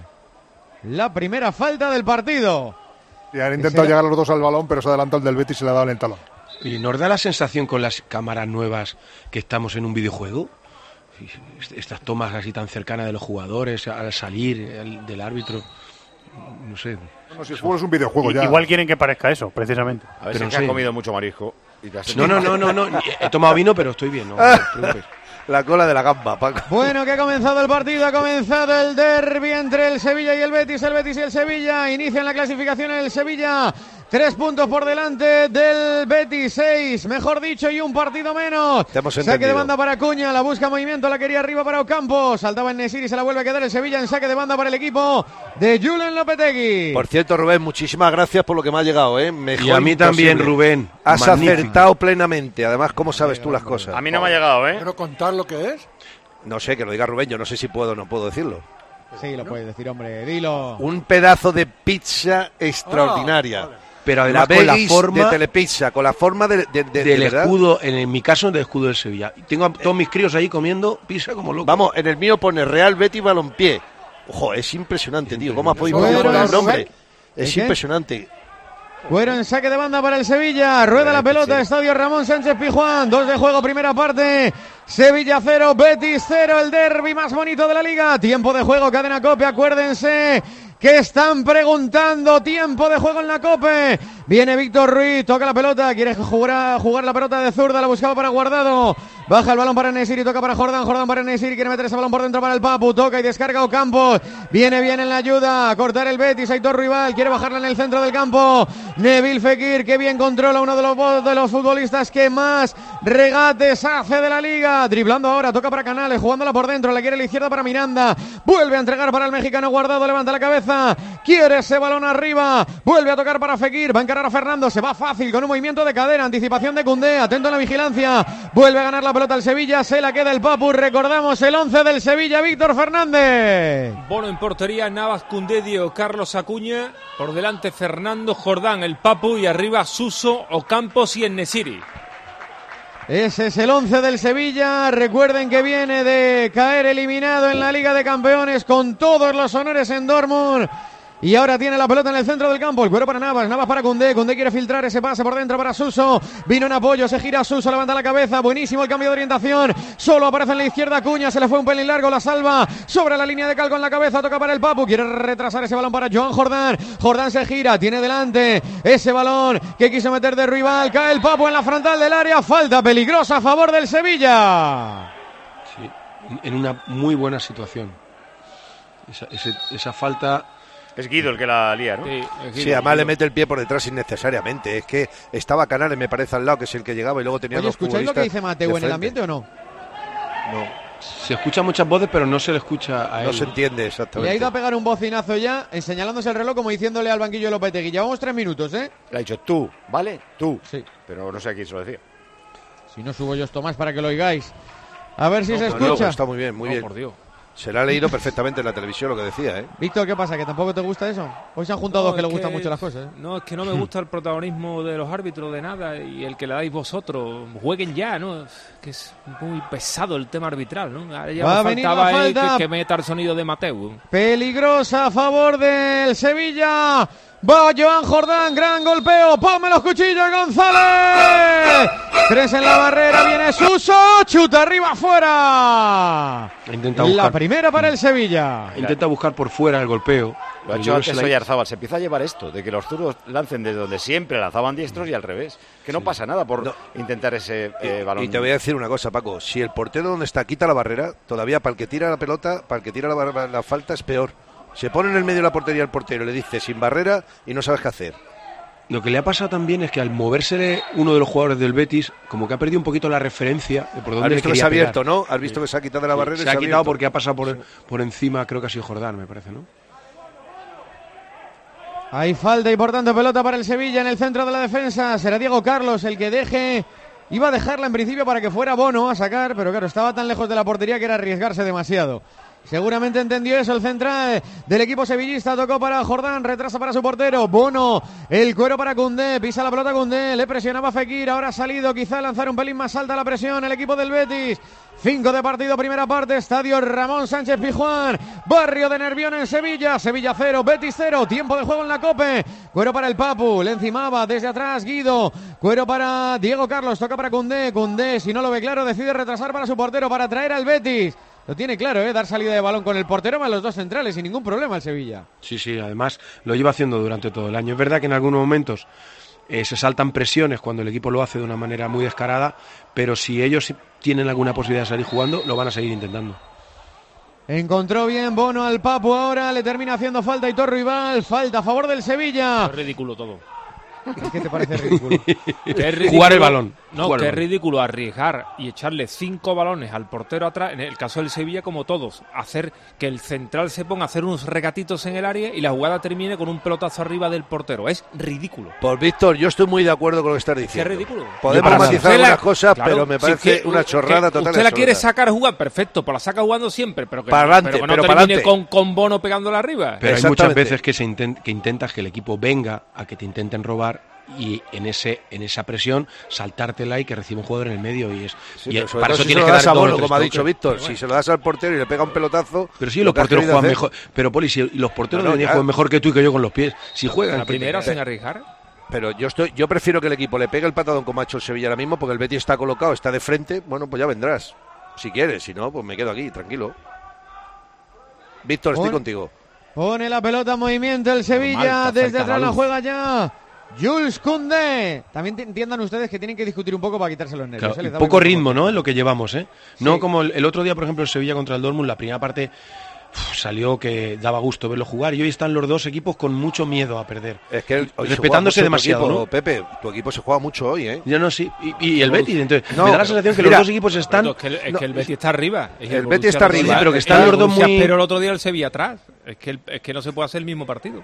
La primera falta del partido. Y han intentado llegar los dos al balón, pero se ha adelantado el del Betis y se le ha dado en el talón. Y nos da la sensación con las cámaras nuevas que estamos en un videojuego. Estas tomas así tan cercanas de los jugadores al salir el, del árbitro. No sé. No, si el fútbol es un videojuego ya. Igual quieren que parezca eso, precisamente. A ver Pero si no que has sé. comido mucho marisco. Y te has No, no, no, no, no. He tomado vino, pero estoy bien. No, no te preocupes. La cola de la gamba, Paco. Bueno, que ha comenzado el partido, ha comenzado el derbi entre el Sevilla y el Betis, el Betis y el Sevilla. Inician la clasificación en el Sevilla. Tres puntos por delante del Betis, seis, mejor dicho, y un partido menos. Te hemos saque entendido. de banda para Acuña, la busca movimiento, la quería arriba para Ocampo. Saltaba en Nesiri, se la vuelve a quedar el Sevilla en saque de banda para el equipo de Julen Lopetegui. Por cierto, Rubén, muchísimas gracias por lo que me ha llegado, ¿eh? Mejor Y a mí imposible. también, Rubén. Has Magnífico. acertado plenamente. Además, ¿cómo sabes tú las cosas? A mí no me ha llegado, ¿eh? ¿Quiero contar lo que es? No sé, que lo diga Rubén. Yo no sé si puedo o no puedo decirlo. Sí, lo puedes decir, hombre, dilo. Un pedazo de pizza extraordinaria. Ah, vale. Pero La además con la Vegis forma de Telepizza, con la forma de, de, de- del de verdad. escudo, en mi caso del escudo del Sevilla. Tengo a todos mis críos ahí comiendo pizza como locos. Vamos, en el mío pone Real Betis Balompié. Ojo, es impresionante, tío. ¿Cómo has podido Bueno, poner el nombre? Rubén. Es ¿Qué? impresionante. Fuera en saque de banda para el Sevilla. Rueda la pelota, Estadio Ramón Sánchez Pizjuán. Dos de juego, primera parte. Sevilla cero, Betis cero. El derbi más bonito de la liga. Tiempo de juego, cadena COPE. Acuérdense que están preguntando. Tiempo de juego en la COPE. Viene Víctor Ruiz, toca la pelota. Quiere jugar, jugar la pelota de zurda. La buscaba para Guardado. Baja el balón para Nesiri, toca para Jordán. Jordán para Nesiri. Quiere meter ese balón por dentro para el Papu. Toca y descarga Ocampos. Viene bien en la ayuda. A cortar el Betis. Aitor Rival. Quiere bajarla en el centro del campo. Neville Fekir, que bien controla, uno de los, de los futbolistas que más regates hace de la liga. Driblando ahora, toca para Canales, jugándola por dentro, la quiere a la izquierda para Miranda. Vuelve a entregar para el mexicano Guardado, levanta la cabeza. Quiere ese balón arriba. Vuelve a tocar para Fekir, va a encarar a Fernando. Se va fácil con un movimiento de cadera. Anticipación de Koundé, atento en la vigilancia. Vuelve a ganar la pelota el Sevilla, se la queda el Papu. Recordamos el once del Sevilla, Víctor Fernández. Bono en portería, Navas, Koundé, Diego Carlos Acuña. Por delante Fernando, Jordán, el Papu y arriba Suso, Ocampos y En-Nesyri. Ese es el once del Sevilla. Recuerden que viene de caer eliminado en la Liga de Campeones con todos los honores en Dortmund. Y ahora tiene la pelota en el centro del campo. El cuero para Navas. Navas para Koundé. Koundé quiere filtrar ese pase por dentro para Suso. Vino en apoyo. Se gira Suso. Levanta la cabeza. Buenísimo el cambio de orientación. Solo aparece en la izquierda Acuña. Se le fue un pelín largo. La salva sobre la línea de cal con la cabeza. Toca para el Papu. Quiere retrasar ese balón para Joan Jordán. Jordán se gira. Tiene delante ese balón que quiso meter de rival. Cae el Papu en la frontal del área. Falta peligrosa a favor del Sevilla. Sí, en una muy buena situación. Esa, ese, esa falta... Es Guido el que la lía, ¿no? Sí, sí, además Guido le mete el pie por detrás innecesariamente. Es que estaba Canales, me parece, al lado, que es el que llegaba, y luego tenía Oye, dos ¿escucháis lo que dice Mateu en el ambiente o no? No. Se escuchan muchas voces, pero no se le escucha a él. No se entiende exactamente. Le ha ido a pegar un bocinazo ya, señalándose el reloj como diciéndole al banquillo de Lopetegui. Llevamos tres minutos, ¿eh? Le ha dicho tú, ¿vale? Tú. Sí. Pero no sé a quién se lo decía. Si no subo yo esto más para que lo oigáis. A ver si no, se no, escucha. No, está muy bien, muy no, bien. Por Dios. Se le ha leído perfectamente en la televisión lo que decía, ¿eh? Víctor, ¿qué pasa? ¿Que tampoco te gusta eso? Hoy se han juntado No, dos que es le gustan que- mucho las cosas, ¿eh? No, es que no me gusta el protagonismo de los árbitros de nada y el que le dais vosotros. Jueguen ya, ¿no? Es que es muy pesado el tema arbitral, ¿no? Ahora ya Va me a venir faltaba la él que, falta. que meta el sonido de Mateu. Peligrosa a favor del Sevilla. Va Joan Jordán, gran golpeo. Ponme los cuchillos, González. Tres en la barrera, viene Suso. Chuta arriba, afuera. Intenta La buscar, primera para el Sevilla. intenta buscar por fuera el golpeo. Lo ha Y hecho luego antes se la- Oyarzábal. Se empieza a llevar esto, de que los zurdos lancen desde donde siempre lanzaban diestros y al revés. Que no pasa nada por intentar ese eh, balón. Y te voy a decir una cosa, Paco. Si el portero donde está quita la barrera, todavía para el que tira la pelota, para el que tira la, bar- la falta es peor. Se pone en el medio de la portería el portero, le dice sin barrera y no sabes qué hacer. Lo que le ha pasado también es que al moverse uno de los jugadores del Betis, como que ha perdido un poquito la referencia de por Has dónde le visto que quería se ha abierto, pegar. ¿no? Has visto que se ha quitado de la Sí, barrera y se ha quitado abierto. porque ha pasado por, por encima, creo que ha sido Jordán, me parece, ¿no? Hay falta y por tanto pelota para el Sevilla en el centro de la defensa. Será Diego Carlos el que deje. Iba a dejarla en principio para que fuera Bono a sacar, pero claro, estaba tan lejos de la portería que era arriesgarse demasiado. Seguramente entendió eso el central del equipo sevillista. Tocó para Jordán, retrasa para su portero. Bono, el cuero para Koundé. Pisa la pelota Koundé, le presionaba Fekir. Ahora ha salido, quizá lanzar un pelín más alta la presión el equipo del Betis. Cinco de partido, primera parte. Estadio Ramón Sánchez Pizjuán. Barrio de Nervión en Sevilla. Sevilla cero, Betis cero. Tiempo de juego en la Cope. Cuero para el Papu. Le encimaba desde atrás Guido. Cuero para Diego Carlos. Toca para Koundé. Koundé, si no lo ve claro, decide retrasar para su portero para traer al Betis. Lo tiene claro, ¿eh? Dar salida de balón con el portero más los dos centrales sin ningún problema el Sevilla. Sí, sí, además lo lleva haciendo durante todo el año. Es verdad que en algunos momentos eh, se saltan presiones cuando el equipo lo hace de una manera muy descarada, pero si ellos tienen alguna posibilidad de salir jugando, lo van a seguir intentando. Encontró bien Bono al Papu ahora, le termina haciendo falta Hitor Rival, falta a favor del Sevilla. Es ridículo todo. ¿Qué te parece ridículo? Que es ridículo- Jugar el balón. No, Jugar que el es balón. ridículo arriesgar y echarle cinco balones al portero atrás, en el caso del Sevilla como todos, hacer que el central se ponga a hacer unos regatitos en el área y la jugada termine con un pelotazo arriba del portero. Es ridículo. Pues Víctor, yo estoy muy de acuerdo con lo que estás diciendo. Qué ridículo. Podemos Yo para matizar usted la- algunas cosas, claro, pero me si parece que- una chorrada que total. Usted la absoluta. quiere sacar jugar, perfecto, pues la saca jugando siempre, pero que, Para no- adelante, pero que no pero para termine adelante. con, con Bono pegándola arriba. Pero hay muchas Exactamente. veces que, se inten- que intentas que el equipo venga a que te intenten robar y en ese en esa presión saltártela y que reciba un jugador en el medio y es Sí, y pero es- sobre para todo eso si tienes se que lo dar das a dos o Bono, tres como ha toques. dicho Víctor. Pero Si bueno. se lo das al portero y le pega un pelotazo. Pero sí, lo los que has porteros querido juegan hacer- mejor. Pero Poli, si los porteros No, no, deberían ya. jugar mejor que tú y que yo con los pies. Si juegan. La que- primera que- sin arriesgar. Pero yo estoy, yo prefiero que el equipo le pegue el patadón como ha hecho el Sevilla ahora mismo, porque el Betis está colocado, está de frente. Bueno, pues ya vendrás. Si quieres, si no, pues me quedo aquí, tranquilo. Víctor, estoy Pon- contigo. Pone la pelota en movimiento el Sevilla, Normal, te desde afecta atrás la la luz. juega ya Jules Koundé. También te- entiendan ustedes que tienen que discutir un poco para quitarse los nervios. Claro, ¿eh? Les da poco vergüenza. ritmo, ¿no? En lo que llevamos, ¿eh? No Sí. como el, el otro día, por ejemplo, el Sevilla contra el Dortmund, la primera parte uf, salió que daba gusto verlo jugar y hoy están los dos equipos con mucho miedo a perder. Es que el- hoy se respetándose juega mucho tu demasiado, equipo, ¿no? Pepe, tu equipo se juega mucho hoy, ¿eh? Ya no, sí. Y, y el Betis, entonces, No, me da la sensación que mira, los dos equipos están... Pero es que el, es no, que el Betis está arriba. Es el Borussia Betis está el otro arriba, día- pero que es están el los dos Borussia, muy- Pero el otro día el Sevilla atrás. Es que, el- es que no se puede hacer el mismo partido.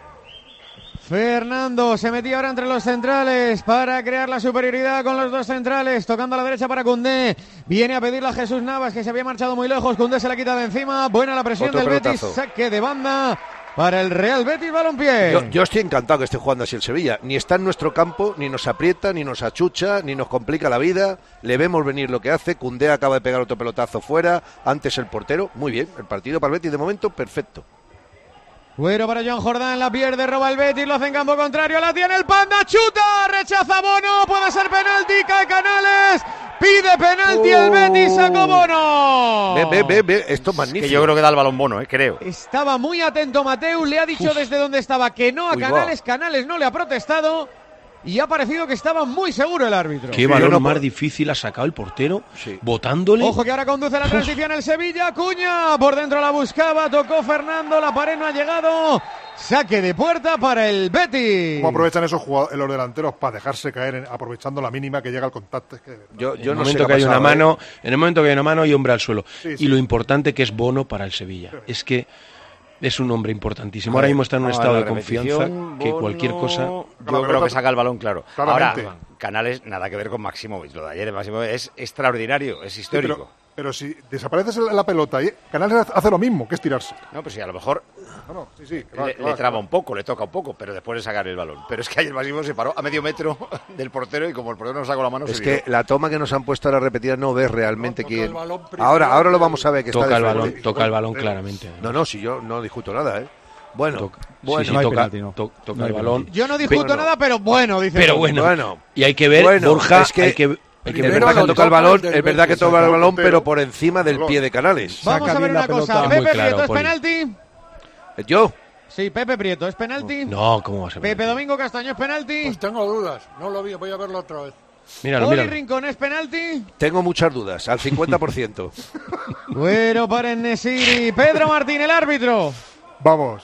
Fernando se metía ahora entre los centrales para crear la superioridad con los dos centrales, tocando a la derecha para Koundé. Viene a pedirle a Jesús Navas, que se había marchado muy lejos. Koundé se la quita de encima. Buena la presión Otro del Betis. pelotazo. Saque de banda para el Real Betis Balompié. Yo, yo estoy encantado que esté jugando así el Sevilla. Ni está en nuestro campo, ni nos aprieta, ni nos achucha, ni nos complica la vida. Le vemos venir lo que hace. Koundé acaba de pegar otro pelotazo fuera. Antes el portero. Muy bien. El partido para el Betis de momento perfecto. Cuero para John Jordán, la pierde, roba el Betis, lo hace en campo contrario, la tiene el Panda, chuta, rechaza Bono, puede ser penalti, cae Canales, pide penalti oh. el Betis, sacó Bono. Ve, ve, ve, ve, esto es magnífico. Que yo creo que da el balón Bono, eh, creo. Estaba muy atento Mateu, le ha dicho Uf. desde donde estaba que no a Uy, Canales, va. Canales no le ha protestado. Y ha parecido que estaba muy seguro el árbitro. Qué balón no más por... difícil ha sacado el portero, sí. botándole. Ojo que ahora conduce la transición el Sevilla. Cuña por dentro la buscaba, tocó Fernando, la pared no ha llegado. Saque de puerta para el Betis. ¿Cómo aprovechan esos jugadores, los delanteros para dejarse caer en, aprovechando la mínima que llega al contacto? Es que, yo, yo en, no el momento que hay una mano, en el momento que hay una mano y hombre al suelo. Sí, sí. Y lo importante que es Bono para el Sevilla. Sí. Es que es un hombre importantísimo. Ahora mismo está en un no, estado de confianza que cualquier cosa... Yo creo que saca el balón, claro. Claramente. Ahora, Canales, nada que ver con Maximovic. Lo de ayer, Maximovic es extraordinario, es histórico. Sí, pero, pero si desapareces la pelota, y Canales hace lo mismo, que es tirarse. No, pues sí, a lo mejor no, no, sí, sí, claro, le, claro, le traba claro. un poco, le toca un poco, pero después de sacar el balón. Pero es que ayer Maximovic se paró a medio metro del portero y como el portero no sacó la mano... Es se que viró. La toma que nos han puesto ahora repetida no ves realmente no, quién... Ahora, ahora lo vamos a ver. Que toca está el balón, toca el balón claramente. No, no, si yo no discuto nada, ¿eh? Bueno, toca, bueno, sí, sí, no toca, penalti, no. to, toca no el balón. Yo no discuto pero, nada, pero bueno, dice. Pero bueno, bueno. Y hay que ver, bueno, Borja, es que, hay que, hay que es ver. verdad que toca el balón, es verdad que toca el balón, pero por encima del pie de Canales. Vamos a ver una cosa, Pepe Prieto, ¿es penalti? ¿Yo? Sí, Pepe Prieto, ¿es penalti? No, ¿cómo va a ser? Pepe Domingo Castaño, ¿es penalti? Pues tengo dudas, no lo vi, voy a verlo otra vez. Míralo, Poli míralo. Rincón, ¿es penalti? Tengo muchas dudas, al cincuenta por ciento. Bueno, para Enesiri. Pedro Martín, el árbitro. Vamos.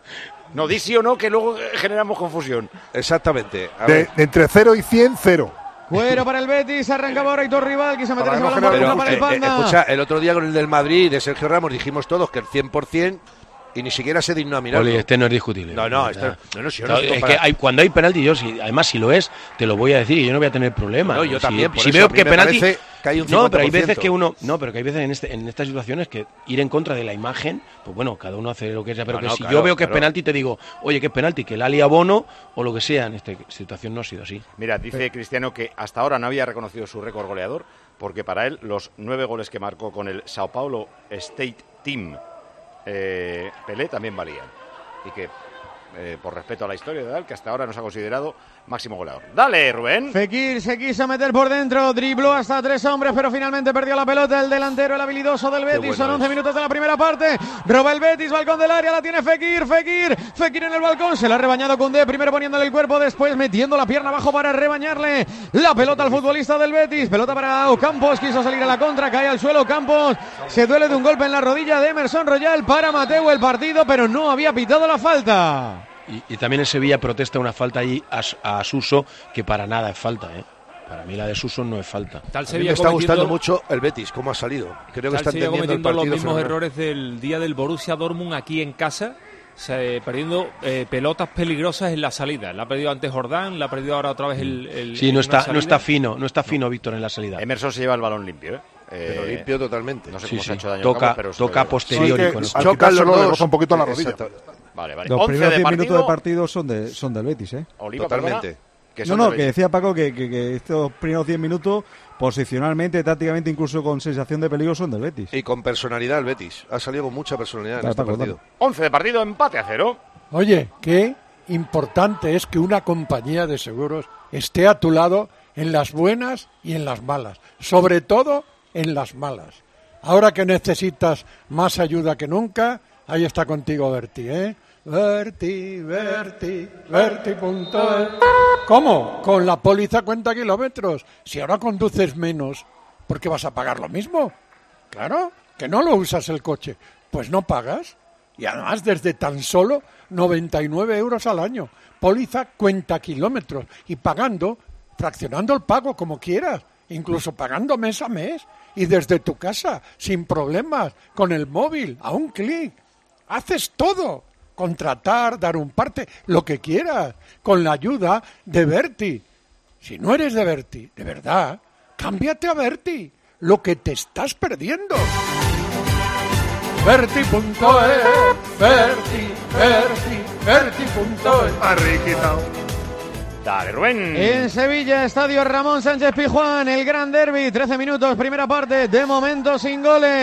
No, di sí o no, que luego generamos confusión. Exactamente. A de, ver. de entre cero y cien, cero. Cuero para el Betis, arrancaba ahora Hitor Rival, quiso meter ese balón por pero, para el Panda. Eh, escucha, el otro día con el del Madrid de Sergio Ramos dijimos todos que el cien por ciento y ni siquiera se dignó a mirarlo. Oli, este no es discutible. No, no, este, no, no, si yo no, no es para... que hay, cuando hay penalti, yo si, además si lo es, te lo voy a decir y yo no voy a tener problema. No, yo si, también. Si veo que penalti, que hay un no, pero hay veces que uno, no, pero que hay veces en, este, en estas situaciones que ir en contra de la imagen, pues bueno, cada uno hace lo que sea, pero no, que no, si claro, yo veo que claro. es penalti, te digo, oye, que es penalti, que la lía Bono o lo que sea. En esta situación no ha sido así. Mira, dice sí. Cristiano que hasta ahora no había reconocido su récord goleador porque para él los nueve goles que marcó con el Sao Paulo State Team eh, Pelé también valían y que eh, por respeto a la historia de Dal, que hasta ahora no se ha considerado máximo goleador. Dale, Rubén. Fekir se quiso meter por dentro, dribló hasta tres hombres, pero finalmente perdió la pelota el delantero, el habilidoso del Betis. Bueno Son once es. minutos de la primera parte. Roba el Betis, balcón del área, la tiene Fekir, Fekir, Fekir en el balcón, se la ha rebañado Koundé, primero poniéndole el cuerpo, después metiendo la pierna abajo para rebañarle la pelota al futbolista del Betis. Pelota para Ocampos, quiso salir a la contra, cae al suelo Ocampos, se duele de un golpe en la rodilla de Emerson Royal, para Mateu el partido, pero no había pitado la falta. Y, y también en Sevilla protesta una falta allí a, a Suso, que para nada es falta, ¿eh? Para mí la de Suso no es falta. Tal Sevilla me está gustando mucho el Betis, cómo ha salido. Creo que está entendiendo el partido los mismos fenomenal. errores del día del Borussia Dortmund aquí en casa, se, perdiendo eh, pelotas peligrosas en la salida. La ha perdido antes Jordán, la ha perdido ahora otra vez el... el sí, no está, no está fino, no está fino Víctor en la salida. Emerson se lleva el balón limpio, ¿eh? Pero eh, limpio totalmente. No sé sí, cómo sí. se ha hecho daño toca, al campo, pero toca posteriori. Sí, con al quitárselo le roza un poquito la rodilla. Vale, vale. Los primeros diez minutos partido... de partido son, de, son del Betis, ¿eh? Oliva, totalmente. Que no, no, que decía Paco que, que, que estos primeros diez minutos, posicionalmente, tácticamente, incluso con sensación de peligro, son del Betis. Y con personalidad el Betis. Ha salido con mucha personalidad Dale, en este Paco, partido. dale. once de partido, empate a cero. Oye, qué importante es que una compañía de seguros esté a tu lado en las buenas y en las malas. Sobre todo en las malas. Ahora que necesitas más ayuda que nunca, ahí está contigo Berti, ¿eh? Berti, Berti, Berti punto es. ¿Cómo? Con la póliza cuenta kilómetros. Si ahora conduces menos, ¿por qué vas a pagar lo mismo? Claro, que no lo usas el coche. Pues no pagas. Y además desde tan solo noventa y nueve euros al año. Póliza cuenta kilómetros. Y pagando, fraccionando el pago como quieras. Incluso pagando mes a mes. Y desde tu casa, sin problemas, con el móvil, a un clic. Haces todo. Contratar, dar un parte, lo que quieras, con la ayuda de Berti. Si no eres de Berti, de verdad, cámbiate a Berti, lo que te estás perdiendo. Berti punto es, Berti, Berti, Berti punto es. Arriquitao. Dale, Rubén. En Sevilla, Estadio Ramón Sánchez Pizjuán, el gran derbi, trece minutos, primera parte, de momento sin goles.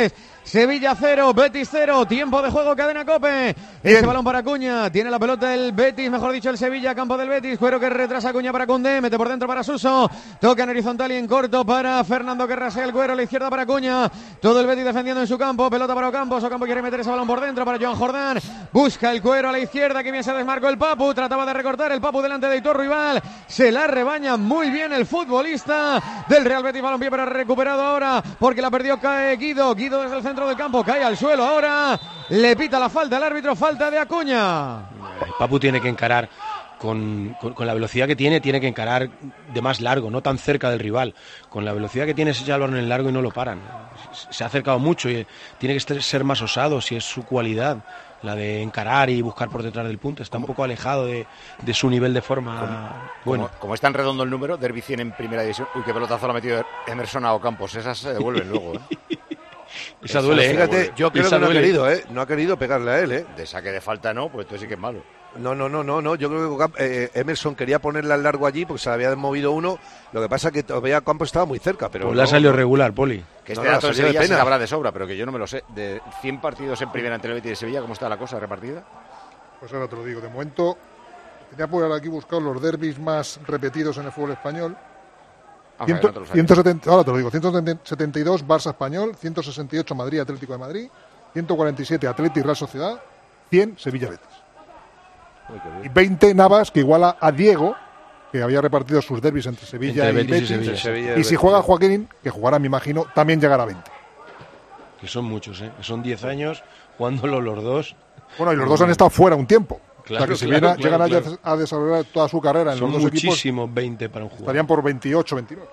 Sevilla cero, Betis cero, tiempo de juego, cadena COPE. Ese balón para Acuña, tiene la pelota el Betis, mejor dicho el Sevilla, campo del Betis. Cuero que retrasa Acuña para Koundé, mete por dentro para Suso, toca en horizontal y en corto para Fernando que rasea el Cuero, a la izquierda para Acuña. Todo el Betis defendiendo en su campo, pelota para Ocampos, Ocampo quiere meter ese balón por dentro para Joan Jordán, busca el Cuero a la izquierda, que bien se desmarcó el Papu, trataba de recortar el Papu delante de Hitor Rival, se la rebaña muy bien el futbolista del Real Betis Balompié, pero recuperado ahora porque la perdió, cae Guido, Guido desde el centro del campo, cae al suelo ahora, le pita la falta al árbitro, falta de Acuña. El Papu tiene que encarar con, con, con la velocidad que tiene, tiene que encarar de más largo, no tan cerca del rival. Con la velocidad que tiene se echa el balón en el largo y no lo paran. Se ha acercado mucho y tiene que ser más osado, si es su cualidad, la de encarar y buscar por detrás del punto. Está un poco alejado de, de su nivel de forma. Como, bueno, como, como es tan redondo el número, Derby cien en primera división. Uy, qué pelotazo lo ha metido Emerson a Ocampos. Esas se devuelven luego, ¿eh? Esa duele, fíjate, yo creo Esa que no duele. ha querido, ¿eh? No ha querido pegarle a él, ¿eh? De saque de falta no, pues esto sí que es malo. No, no, no, no, no. Yo creo que eh, Emerson quería ponerle al largo allí porque se le había movido uno. Lo que pasa es que todavía Campos estaba muy cerca, pero pues no, le ha salido no. regular, Poli. Que No, este no, dato de salió de Sevilla se pena. sabrá de sobra, pero que yo no me lo sé. De cien partidos en primera entre el Betis y Sevilla, ¿cómo está la cosa repartida? Pues ahora te lo digo. De momento, tenía por aquí buscar los derbis más repetidos en el fútbol español. Ah, Ciento- no te lo sabía. ciento setenta, ahora te lo digo, ciento setenta y dos Barça Español, ciento sesenta y ocho Madrid Atlético de Madrid, ciento cuarenta y siete Atlético Real Sociedad, cien Sevilla Betis. Uy, qué bien. Y veinte Navas, que iguala a Diego, que había repartido sus derbis entre Sevilla Entre y Betis y Betis. Sevilla. Y si juega Joaquín, que jugará, me imagino, también llegará a veinte. Que son muchos, ¿eh? Son diez años jugándolo los dos. Bueno, y los dos han estado fuera un tiempo. Claro, o sea que si claro, viene- claro, llegan claro. A, a desarrollar toda su carrera en Son los dos equipos, muchísimos veinte para un jugador. estarían por veintiocho, veintinueve.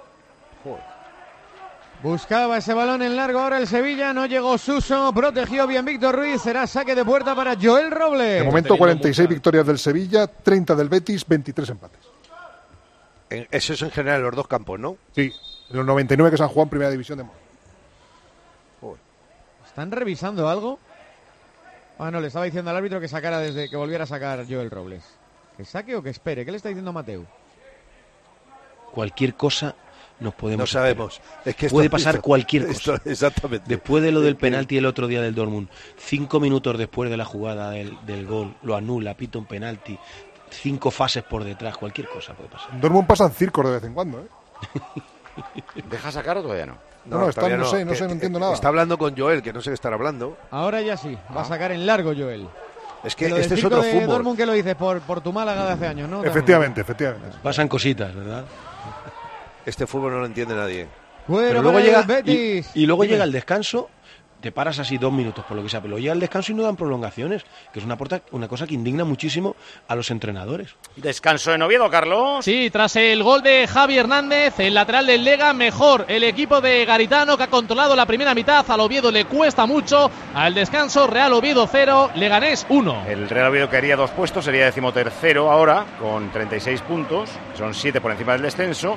Buscaba ese balón en largo ahora el Sevilla, no llegó Suso, protegió bien Víctor Ruiz, será saque de puerta para Joel Robles. De momento cuarenta y seis victorias del Sevilla, treinta del Betis, veintitrés empates. En- Eso es en general en los dos campos, ¿no? Sí, en los noventa y nueve que se han jugado en Primera División de Madrid. ¿Están revisando algo? Ah, no, le estaba diciendo al árbitro que sacara desde que volviera a sacar Joel Robles. ¿Que saque o que espere? ¿Qué le está diciendo Mateu? Cualquier cosa nos podemos No sabemos. esperar. Es que esto- puede pasar esto- cualquier esto- cosa. exactamente. Después de lo del Es que- penalti el otro día del Dortmund, cinco minutos después de la jugada del, del gol, lo anula, pita un penalti, cinco fases por detrás, cualquier cosa puede pasar. En Dortmund pasan circos de vez en cuando, ¿eh? ¿Deja sacar o todavía no? No, no, está- todavía no sé, no Que- sé, no que- entiendo nada. Está hablando con Joel, que no sé qué estará hablando. Ahora ya sí, va a sacar en largo Joel. Es que Lo del este es circo otro de fútbol. Dortmund que lo dices por, por tu Málaga de hace años, ¿no? Efectivamente, efectivamente. Pasan cositas, ¿verdad? Este fútbol no lo entiende nadie. Cuero Pero luego para llega el Betis. y, y luego Dime. llega el descanso, te paras así dos minutos por lo que sea, pero luego llega el descanso y no dan prolongaciones, que es una, porta- una cosa que indigna muchísimo a los entrenadores. Descanso en Oviedo, Carlos. Sí, tras el gol de Javi Hernández, el lateral del Lega, mejor el equipo de Garitano, que ha controlado la primera mitad. Al Oviedo le cuesta mucho. Al descanso, Real Oviedo cero, Leganés uno. El Real Oviedo que haría dos puestos, sería decimotercero ahora, con treinta y seis puntos. Son siete por encima del descenso.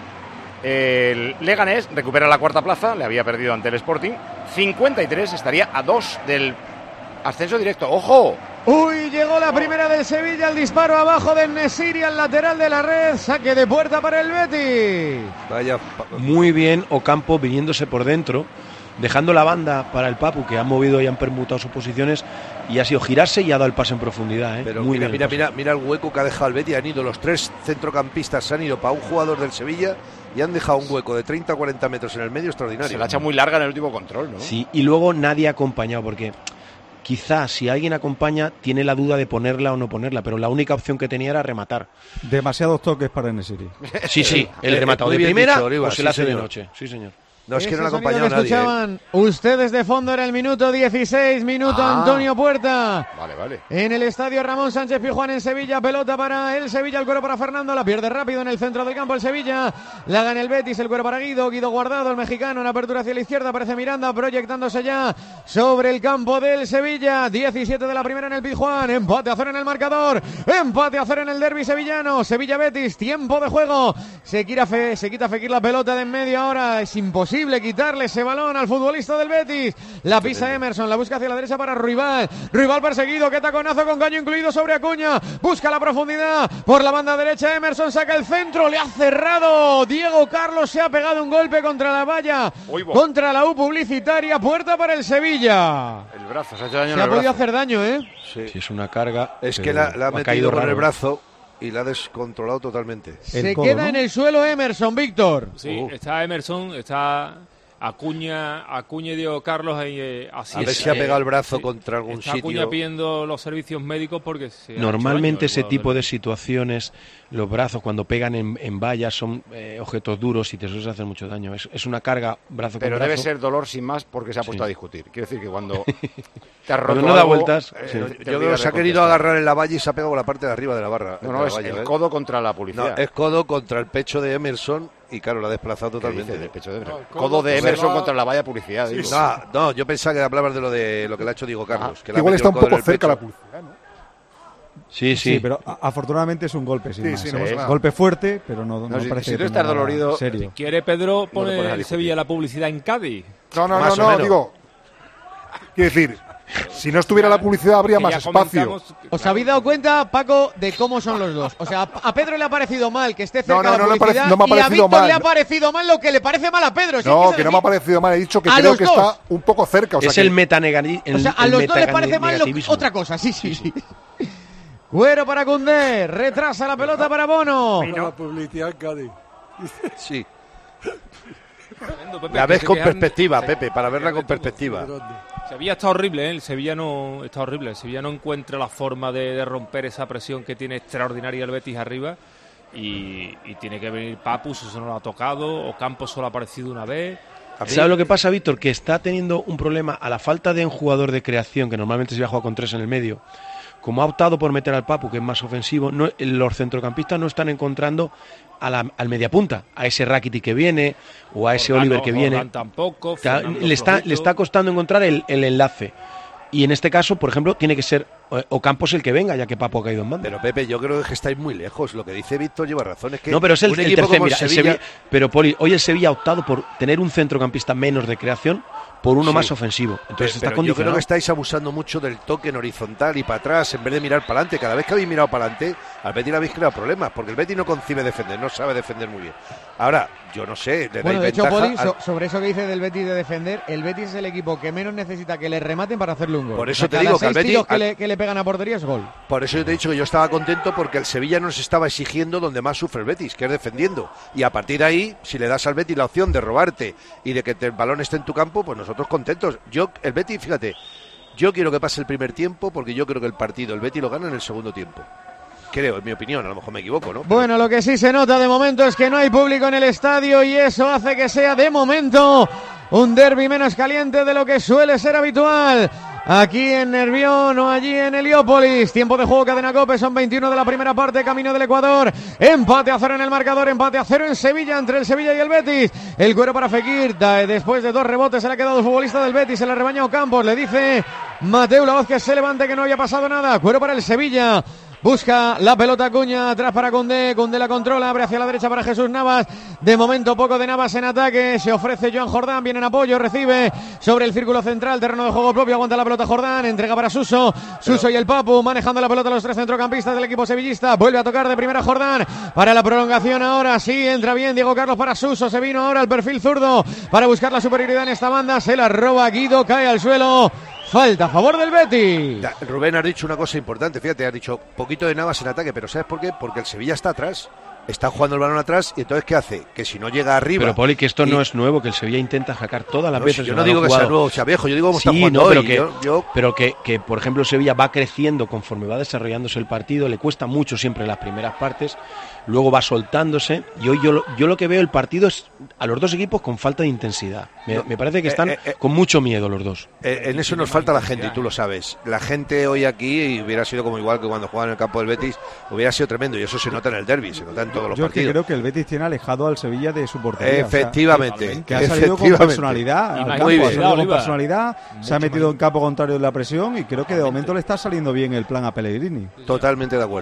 El Leganés recupera la cuarta plaza, le había perdido ante el Sporting. cincuenta y tres, estaría a dos del ascenso directo. ¡Ojo! Uy, llegó la primera del Sevilla, el disparo abajo del Nesiri al lateral de la red, saque de puerta para el Betis. Vaya. Muy bien Ocampo viniéndose por dentro, dejando la banda para el Papu, que han movido y han permutado sus posiciones, y ha sido girarse y ha dado el pase en profundidad. ¿eh? Pero Muy mira, bien mira, el pase. mira, mira el hueco que ha dejado el Betis. Han ido los tres centrocampistas, se han ido para un jugador del Sevilla y han dejado un hueco de treinta a cuarenta metros en el medio extraordinario. Se la ha hecho muy larga en el último control, ¿no? Sí, y luego nadie ha acompañado, porque quizás si alguien acompaña tiene la duda de ponerla o no ponerla, pero la única opción que tenía era rematar. Demasiados toques para Enesiri. Sí, sí, el Eh, rematado muy de bien primera dicho, Oliva, o se sí, la hace de señor. noche. Sí, señor. No, es que Ese no le ha sonido acompañado que nadie. ¿eh? escuchaban ustedes de fondo era el minuto dieciséis, minuto Ah. Antonio Puerta. Vale, vale. En el estadio Ramón Sánchez Pizjuán en Sevilla, pelota para el Sevilla, el cuero para Fernando, la pierde rápido en el centro del campo el Sevilla, la gana el Betis, el cuero para Guido, Guido Guardado, el mexicano en apertura hacia la izquierda, aparece Miranda proyectándose ya sobre el campo del Sevilla, diecisiete de la primera en el Pizjuán, empate a cero en el marcador, empate a cero en el derbi sevillano, Sevilla Betis, tiempo de juego, se quita, Fe, se quita Fekir la pelota de en medio ahora, es imposible imposible quitarle ese balón al futbolista del Betis. La pisa Emerson, la busca hacia la derecha para Ruibal. Ruibal perseguido, qué taconazo con caño incluido sobre Acuña. Busca la profundidad por la banda derecha. Emerson saca el centro, le ha cerrado. Diego Carlos se ha pegado un golpe contra la valla, contra la U publicitaria. Puerta para el Sevilla. El brazo, se ha hecho daño. Se ha podido hacer daño, ¿eh? Sí. Sí, es una carga. Es que la, la ha metido con el brazo y la ha descontrolado totalmente. Se el codo, queda ¿no? en el suelo Emerson, Víctor. Sí, uh. está Emerson, está Acuña, Acuña y Diego Carlos ahí, eh, así. A ver si ha pegado el brazo sí. contra algún está sitio. Acuña pidiendo los servicios médicos porque se normalmente ese daño, tipo de situaciones, los brazos cuando pegan en, en vallas son eh, objetos duros y te suelen hacer mucho daño. Es, es una carga brazo Pero con brazo. Debe ser dolor sin más porque se ha puesto sí. a discutir. Quiero decir que cuando te has roto no da algo, vueltas. Eh, sí. Yo creo que se ha querido agarrar en la valla y se ha pegado con la parte de arriba de la barra. No, no, es valla, el ¿eh? codo contra la publicidad. No, es codo contra el pecho de Emerson. Y claro, lo ha desplazado totalmente. El pecho de Emerson. No, codo, codo de Emerson la... contra la valla publicidad. Sí, digo. No, no, yo pensaba que hablabas de lo de lo que le ha hecho Diego Carlos. Ah, que igual está un poco cerca la publicidad, ¿no? Sí, sí, sí, pero a, afortunadamente es un golpe sin sí, más. Sí, ¿eh? no, es golpe fuerte, pero no, no, no si, parece si que tú estás dolorido, serio. Si quiere Pedro pone no el Sevilla la publicidad en Cádiz. No, no, no, no, digo, quiero decir, si no estuviera la publicidad habría más espacio. ¿Os habéis dado cuenta, Paco, de cómo son los dos? O sea, a Pedro le ha parecido mal que esté cerca no, no, de la no publicidad no me ha y a Víctor mal. le ha parecido mal lo que le parece mal a Pedro. ¿Sí? No, que, que no me ha parecido mal, he dicho que creo que dos. está un poco cerca. O sea es que... el metaneganismo. O sea, a los dos les parece mal lo... otra cosa, sí, sí, sí. Cuero para Koundé, retrasa la pelota para Bono. Mira la publicidad en Cádiz. Sí. Tremendo, Pepe, la ves con quejan... perspectiva, Pepe, para verla con perspectiva. Sevilla está horrible, ¿eh? El Sevilla no está horrible. El Sevilla no encuentra la forma de, de romper esa presión que tiene extraordinaria el Betis arriba. Y, y tiene que venir Papus, eso no lo ha tocado. O Campos solo ha aparecido una vez. ¿Sabes lo que pasa, Víctor? Que está teniendo un problema a la falta de un jugador de creación, que normalmente se va a jugar con tres en el medio. Como ha optado por meter al Papu, que es más ofensivo, no, los centrocampistas no están encontrando a la, al mediapunta, a ese Rakitic que viene o a ese Jordano, Oliver que viene. Jordán tampoco, Ta, le, está, le está costando encontrar el, el enlace. Y en este caso, por ejemplo, tiene que ser Ocampos el que venga, ya que Papu ha caído en banda. Pero Pepe, yo creo que estáis muy lejos. Lo que dice Víctor lleva razón. Es que no, pero es el, el tercer. Mira, Sevilla... el Sevilla, pero Poli, hoy el Sevilla ha optado por tener un centrocampista menos de creación por uno sí. más ofensivo. Entonces pero, está pero yo creo que estáis abusando mucho del toque en horizontal y para atrás en vez de mirar para adelante. Cada vez que habéis mirado para adelante, al Betis le habéis creado problemas, porque el Betis no concibe defender, no sabe defender muy bien. Ahora, yo no sé, le bueno, de dais hecho, Poli, al... so, sobre eso que dice del Betis de defender, el Betis es el equipo que menos necesita que le rematen para hacerle un gol. Por eso o sea, te digo que al Betis que, al... le, que le pegan a portería es gol. Por eso yo te he dicho que yo estaba contento porque el Sevilla nos estaba exigiendo donde más sufre el Betis, que es defendiendo. Y a partir de ahí, si le das al Betis la opción de robarte y de que te, el balón esté en tu campo, pues nosotros contentos. Yo, el Betis, fíjate, yo quiero que pase el primer tiempo porque yo creo que el partido, el Betis lo gana en el segundo tiempo. Creo, en mi opinión, a lo mejor me equivoco, ¿no? Bueno, lo que sí se nota de momento es que no hay público en el estadio y eso hace que sea de momento un derbi menos caliente de lo que suele ser habitual. Aquí en Nervión o allí en Heliópolis. Tiempo de juego, Cadena COPE, son veintiuno de la primera parte, camino del Ecuador. Empate a cero en el marcador, empate a cero en Sevilla, entre el Sevilla y el Betis. El cuero para Fekir, después de dos rebotes se le ha quedado el futbolista del Betis, se le ha rebañado Campos, le dice Mateu, la voz que se levante, que no había pasado nada. Cuero para el Sevilla. Busca la pelota Acuña, atrás para Koundé, Koundé la controla, abre hacia la derecha para Jesús Navas, de momento poco de Navas en ataque, se ofrece Joan Jordán, viene en apoyo, recibe sobre el círculo central, terreno de juego propio, aguanta la pelota Jordán, entrega para Suso, Suso Pero... y el Papu, manejando la pelota los tres centrocampistas del equipo sevillista, vuelve a tocar de primera Jordán, para la prolongación ahora, sí, entra bien Diego Carlos para Suso, se vino ahora al perfil zurdo, para buscar la superioridad en esta banda, se la roba Guido, cae al suelo. Falta a favor del Betis. Rubén, has dicho una cosa importante, fíjate, has dicho poquito de Navas en ataque, pero ¿sabes por qué? Porque el Sevilla está atrás, está jugando el balón atrás y entonces ¿qué hace? Que si no llega arriba... Pero Poli, que esto y... no es nuevo, que el Sevilla intenta sacar todas las no, veces... Si yo no digo que sea nuevo, o sea viejo, yo digo cómo sí, está jugando no, pero hoy. Que, yo, yo... pero que, que, por ejemplo, el Sevilla va creciendo conforme va desarrollándose el partido, le cuesta mucho siempre las primeras partes, luego va soltándose, y hoy yo, yo lo que veo el partido es a los dos equipos con falta de intensidad. Me, no, me parece que están eh, eh, con mucho miedo los dos. Eh, en eso nos falta la gente, y tú lo sabes. La gente hoy aquí, y hubiera sido como igual que cuando jugaban en el campo del Betis, hubiera sido tremendo, y eso se nota en el derbi, se nota en todos los yo partidos. Yo creo que el Betis tiene alejado al Sevilla de su portería. Efectivamente. O sea, que ha salido con personalidad al campo, ha salido con personalidad, mucho se ha metido en campo contrario de la presión, y creo que de momento le está saliendo bien el plan a Pellegrini. Totalmente de acuerdo.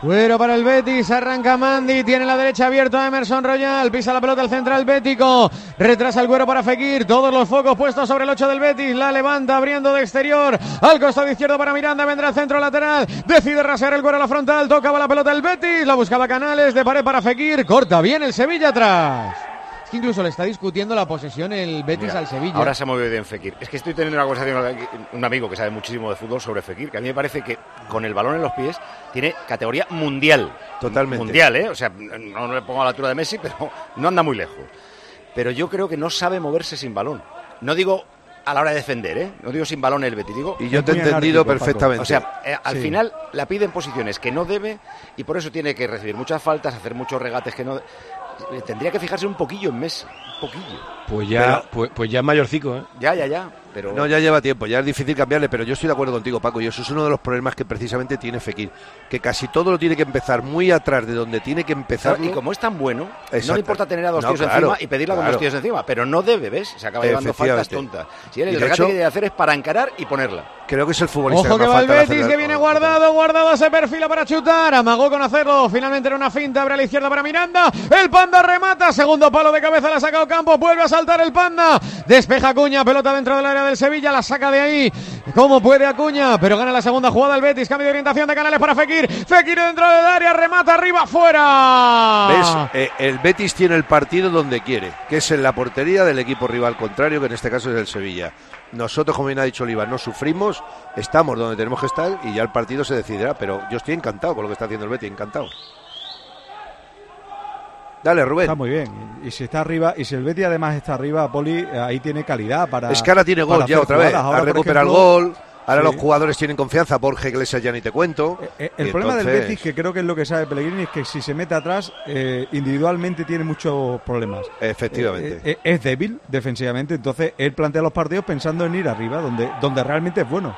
Cuero para el Betis, arranca Mandi, tiene la derecha abierto a Emerson Royal, pisa la pelota el central bético, retrasa el Cuero para Fekir, todos los focos puestos sobre el ocho del Betis, la levanta abriendo de exterior, al costado izquierdo para Miranda, vendrá el centro lateral, decide rasear el Cuero a la frontal, tocaba la pelota el Betis, la buscaba Canales, de pared para Fekir, corta bien el Sevilla atrás. Incluso le está discutiendo la posesión el Betis Mira, al Sevilla. Ahora se ha movido bien Fekir. Es que estoy teniendo una conversación con un amigo que sabe muchísimo de fútbol sobre Fekir, que a mí me parece que con el balón en los pies tiene categoría mundial. Totalmente. Mundial, ¿eh? O sea, no, no le pongo a la altura de Messi, pero no anda muy lejos. Pero yo creo que no sabe moverse sin balón. No digo a la hora de defender, ¿eh? No digo sin balón el Betis, digo... Y yo te he entendido perfectamente. O sea, eh, al sí. final la pide en posiciones que no debe y por eso tiene que recibir muchas faltas, hacer muchos regates que no... Tendría que fijarse un poquillo en Messi, un poquillo. Pues ya, pero, pues, pues ya es mayorcico, ¿eh? Ya, ya, ya. Pero... No, ya lleva tiempo, ya es difícil cambiarle, pero yo estoy de acuerdo contigo, Paco, y eso es uno de los problemas que precisamente tiene Fekir, que casi todo lo tiene que empezar muy atrás de donde tiene que empezar. Claro, y como es tan bueno, Exacto. no le importa tener a dos no, tíos claro, encima y pedirla claro. con dos tíos encima, pero no debe, ¿ves? Se acaba llevando faltas tontas. Si él el regate hecho, que debe hacer es para encarar y ponerla. Creo que es el futbolista. Ojo que, que va el Betis, que viene guardado, guardado se perfila para chutar, amagó con hacerlo, finalmente era una finta, abre a la izquierda para Miranda, el Panda remata, segundo palo de cabeza, la ha sacado Campos, vuelve a saltar el Panda, despeja Acuña, pelota dentro del área del Sevilla, la saca de ahí, como puede Acuña, pero gana la segunda jugada el Betis, cambio de orientación de Canales para Fekir, Fekir dentro del área, remata arriba, fuera. ¿Ves? Eh, el Betis tiene el partido donde quiere, que es en la portería del equipo rival contrario, que en este caso es el Sevilla. Nosotros, como bien ha dicho Oliva, no sufrimos, estamos donde tenemos que estar y ya el partido se decidirá, pero yo estoy encantado con lo que está haciendo el Betis, encantado. Dale, Rubén. Está muy bien. Y si está arriba, y si el Betis además está arriba, Poli, ahí tiene calidad para... Es que ahora tiene gol ya otra vez, ahora recupera el gol... Ahora sí. Los jugadores tienen confianza, Borja Iglesias ya ni te cuento. Eh, el problema entonces... del Betis, que creo que es lo que sabe Pellegrini, es que si se mete atrás, eh, individualmente tiene muchos problemas. Efectivamente. Eh, eh, es débil defensivamente, entonces él plantea los partidos pensando en ir arriba, donde, donde realmente es bueno.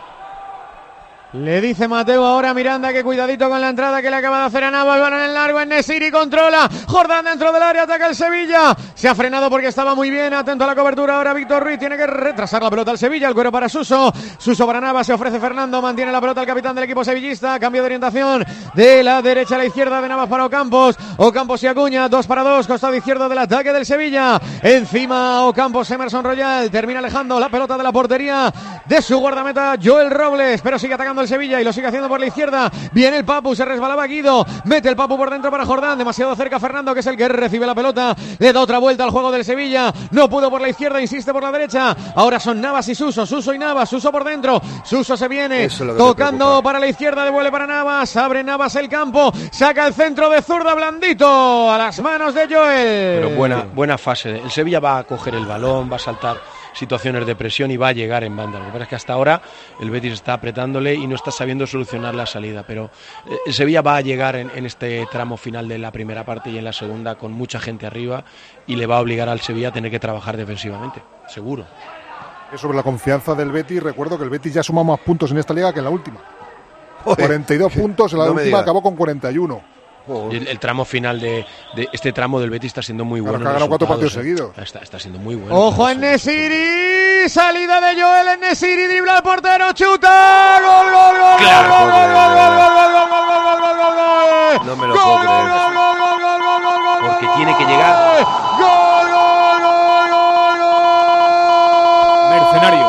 Le dice Mateo ahora a Miranda que cuidadito con la entrada que le acaba de hacer a Navas. Van en el largo, en Nesiri controla. Jordán dentro del área, ataca el Sevilla. Se ha frenado porque estaba muy bien. Atento a la cobertura ahora Víctor Ruiz. Tiene que retrasar la pelota al Sevilla. El Cuero para Suso. Suso para Navas. Se ofrece Fernando. Mantiene la pelota el capitán del equipo sevillista. Cambio de orientación de la derecha a la izquierda de Navas para Ocampos. Ocampos y Acuña. Dos para dos. Costado izquierdo del ataque del Sevilla. Encima Ocampos, Emerson Royal. Termina alejando la pelota de la portería de su guardameta Joel Robles. Pero sigue atacando el Sevilla y lo sigue haciendo por la izquierda. Viene el Papu, se resbalaba Guido, mete el Papu por dentro para Jordán, demasiado cerca Fernando, que es el que recibe la pelota, le da otra vuelta al juego del Sevilla, no pudo por la izquierda, insiste por la derecha, ahora son Navas y Suso, Suso y Navas, Suso por dentro, Suso se viene, tocando para la izquierda, devuelve para Navas, abre Navas el campo, saca el centro de zurda blandito a las manos de Joel. Pero buena, buena fase, el Sevilla va a coger el balón, va a saltar situaciones de presión y va a llegar en banda. Lo que pasa es que hasta ahora el Betis está apretándole y no está sabiendo solucionar la salida, pero el Sevilla va a llegar en, en este tramo final de la primera parte y en la segunda con mucha gente arriba y le va a obligar al Sevilla a tener que trabajar defensivamente, seguro. Sobre la confianza del Betis, recuerdo que el Betis ya suma más puntos en esta liga que en la última. Oye, cuarenta y dos puntos, en la no última acabó con cuarenta y uno. El, el tramo final de, de este tramo del Betis está siendo muy bueno. Claro, que ha ganado cuatro partidos seguidos. Está, está siendo muy bueno. Ojo en Nesiri, salida de Joel en Nesiri, dribla al portero, chuta, gol, gol, gol, claro, gol, gol, gol, gol, gol, gol, gol, gol, gol, gol, gol, gol. No me lo puedo creer. Gol, gol, gol, gol, gol, gol, gol, porque tiene que llegar. Gol, gol, gol, gol, gol. Mercenario.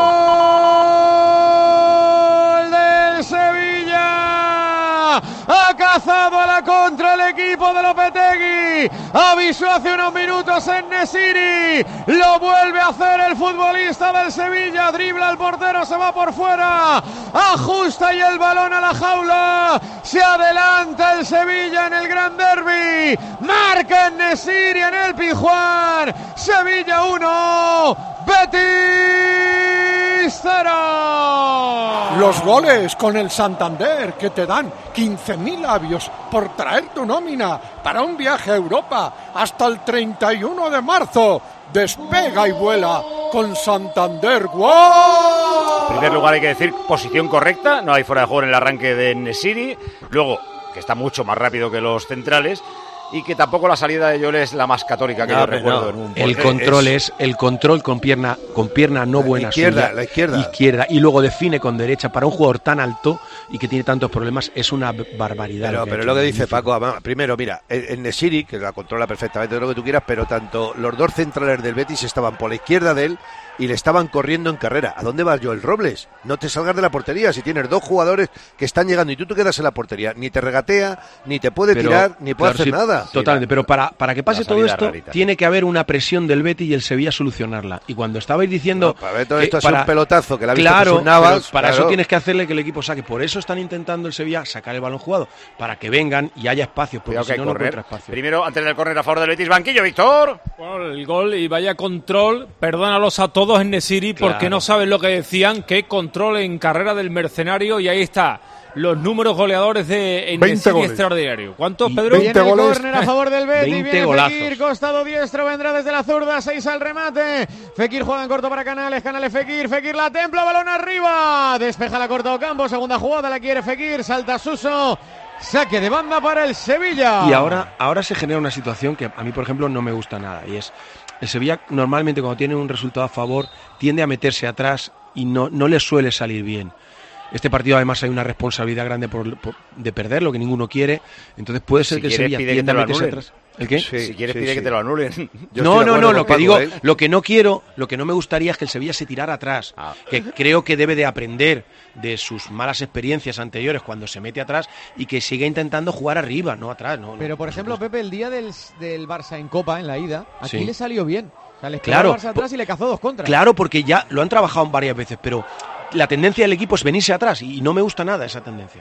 Ha cazado a la contra el equipo de Lopetegui. Avisó hace unos minutos en Nesiri. Lo vuelve a hacer el futbolista del Sevilla. Dribla al portero, se va por fuera. Ajusta y el balón a la jaula. Se adelanta el Sevilla en el Gran Derby. Marca en Nesiri en el Pizjuán. Sevilla uno. Betis cero. Los goles con el Santander que te dan quince mil labios por traer tu nómina para un viaje a Europa hasta el treinta y uno de marzo. Despega y vuela con Santander. ¡Wow! En primer lugar hay que decir posición correcta, no hay fuera de juego en el arranque de Nesiri. Luego, que está mucho más rápido que los centrales. y que tampoco la salida de Joel es la más católica que No, yo pero recuerdo no. en un El portero. control es el control con pierna con pierna no La buena izquierda, suya, la izquierda. izquierda y luego define con derecha para un jugador tan alto y que tiene tantos problemas es una barbaridad. Pero, lo que pero ha lo hecho, que dice magnífico. Paco, además, primero, mira, el, el Nesiri, que la controla perfectamente, lo que tú quieras, pero tanto los dos centrales del Betis estaban por la izquierda de él y le estaban corriendo en carrera. ¿A dónde vas, Joel Robles? No te salgas de la portería. Si tienes dos jugadores que están llegando y tú te quedas en la portería, ni te regatea, ni te puede Pero, tirar, ni puede claro, hacer sí, nada. Totalmente, pero para, para que pase la todo salida esto, rarita. tiene que haber una presión del Betis y el Sevilla solucionarla. Y cuando estabais diciendo. No, para ver todo que esto ha sido un pelotazo que le ha visto Claro, Jesús Navas, pero para claro. eso tienes que hacerle que el equipo saque. Por eso están intentando el Sevilla sacar el balón jugado. Para que vengan y haya espacios, porque Cuidado que si hay no, no correr. encuentra espacio. Primero, antes del córner a favor del Betis, banquillo, Víctor. Bueno, el gol y vaya control, perdónalos a todos en Nesiri Claro. porque no saben lo que decían, que control en carrera del mercenario y ahí está, los números goleadores de Nesiri extraordinario. ¿Cuántos, Pedro? Viene el córner a favor del Betis, veinte viene golazos. Fekir, costado diestro, vendrá desde la zurda, seis al remate. Fekir juega en corto para Canales, Canales Fekir, Fekir la templa, balón arriba, despeja la corta Ocampo, segunda jugada, la quiere Fekir, salta Suso, saque de banda para el Sevilla. Y ahora, ahora se genera una situación que a mí, por ejemplo, no me gusta nada. Y es, el Sevilla normalmente cuando tiene un resultado a favor tiende a meterse atrás y no, no le suele salir bien. Este partido además hay una responsabilidad grande por, por- de perder, lo que ninguno quiere. Entonces puede ser Si que el quieres, Sevilla pide que tienda te a lo meterse anulen. atrás. ¿El qué? Sí, si quieres, pide que te lo anulen. No, no, no, lo que digo, lo que no quiero, lo que no me gustaría es que el Sevilla se tirara atrás, que creo que debe de aprender de sus malas experiencias anteriores cuando se mete atrás y que siga intentando jugar arriba, no atrás, no. no. Pero por ejemplo, Pepe, el día del, del Barça en Copa, en la ida, aquí Sí. le salió bien. O sea, le esperó Claro, al Barça atrás y le cazó dos contras. Claro, porque ya lo han trabajado varias veces, pero la tendencia del equipo es venirse atrás y no me gusta nada esa tendencia.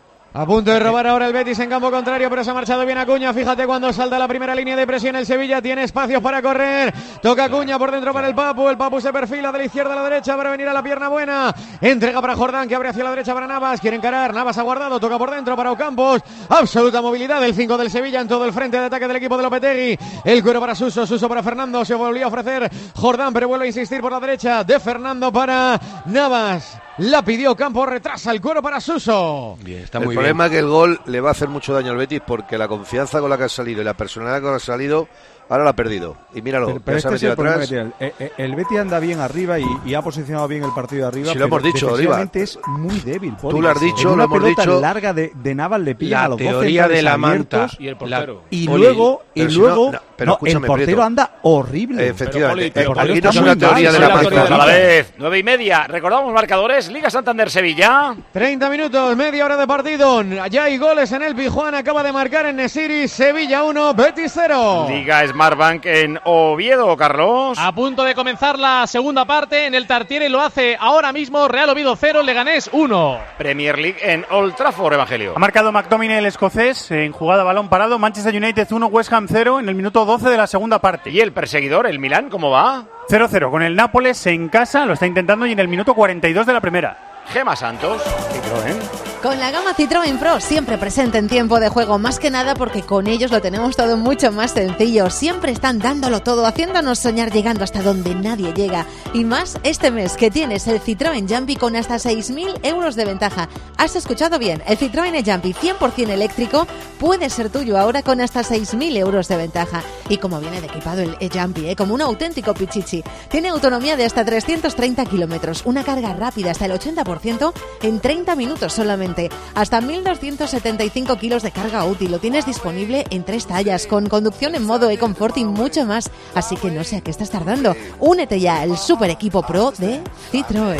A punto de robar ahora el Betis en campo contrario, pero se ha marchado bien Acuña. Fíjate cuando salta la primera línea de presión el Sevilla, tiene espacios para correr. Toca Acuña por dentro para el Papu. El Papu se perfila de la izquierda a la derecha para venir a la pierna buena. Entrega para Jordán, que abre hacia la derecha para Navas. Quiere encarar, Navas ha guardado, toca por dentro para Ocampos. Absoluta movilidad del cinco del Sevilla en todo el frente de ataque del equipo de Lopetegui. El cuero para Suso, Suso para Fernando. Se volvió a ofrecer Jordán, pero vuelve a insistir por la derecha de Fernando para Navas. La pidió Campos, retrasa el cuero para Suso. Bien, está el muy problema bien. es que el gol le va a hacer mucho daño al Betis porque la confianza con la que ha salido y la personalidad con la que ha salido, ahora la ha perdido. Y míralo, Pero, pero ya se ha este es el metido problema que atrás. tiene. El, el- el Betis anda bien arriba y, y ha posicionado bien el partido de arriba. Si lo pero hemos dicho, defensivamente es muy débil. Poli. Tú lo has dicho, En una lo hemos pelota dicho. larga de, de Navas le pillan La a los dos teoría centrales de la manta abiertos. y el portero. Y Poli, luego, y pero si luego no- no, pero no, escúchame, el portero Prieto. anda horrible. Efectivamente. Pero, Eh, Poli, aquí está no es muy una mal, teoría de es la una manta. teoría de A la vez, nueve y media. Recordamos marcadores. Liga Santander Sevilla. treinta minutos, media hora de partido. Ya hay goles en el Pijuán. Acaba de marcar en Nesiri. Sevilla uno, Betis cero. Liga Smartbank en Oviedo, Carlos. A punto de comenzar la segunda parte en el Tartiere, lo hace ahora mismo Real Oviedo cero, Leganés uno. Premier League en Old Trafford, Evangelio. Ha marcado McTominay el escocés en jugada balón parado. Manchester United uno, West Ham cero en el minuto doce de la segunda parte. ¿Y el perseguidor, el Milán, cómo va? cero cero con el Nápoles en casa, lo está intentando y en el minuto cuarenta y dos de la primera. Gema Santos. Citroën. Con la gama Citroën Pro siempre presente en tiempo de juego, más que nada porque con ellos lo tenemos todo mucho más sencillo. Siempre están dándolo todo, haciéndonos soñar llegando hasta donde nadie llega. Y más este mes que tienes el Citroën Jumpy con hasta seis mil euros de ventaja. ¿Has escuchado bien? El Citroën Jumpy cien por ciento eléctrico puede ser tuyo ahora con hasta seis mil euros de ventaja. Y como viene de equipado el Jumpy, ¿eh? Como un auténtico pichichi. Tiene autonomía de hasta trescientos treinta kilómetros, una carga rápida hasta el ochenta por ciento en treinta minutos solamente. Hasta mil doscientos setenta y cinco kilos de carga útil. Lo tienes disponible en tres tallas, con conducción en modo e-comfort y mucho más. Así que no sé a qué estás tardando. Únete ya al super equipo pro de Citroën.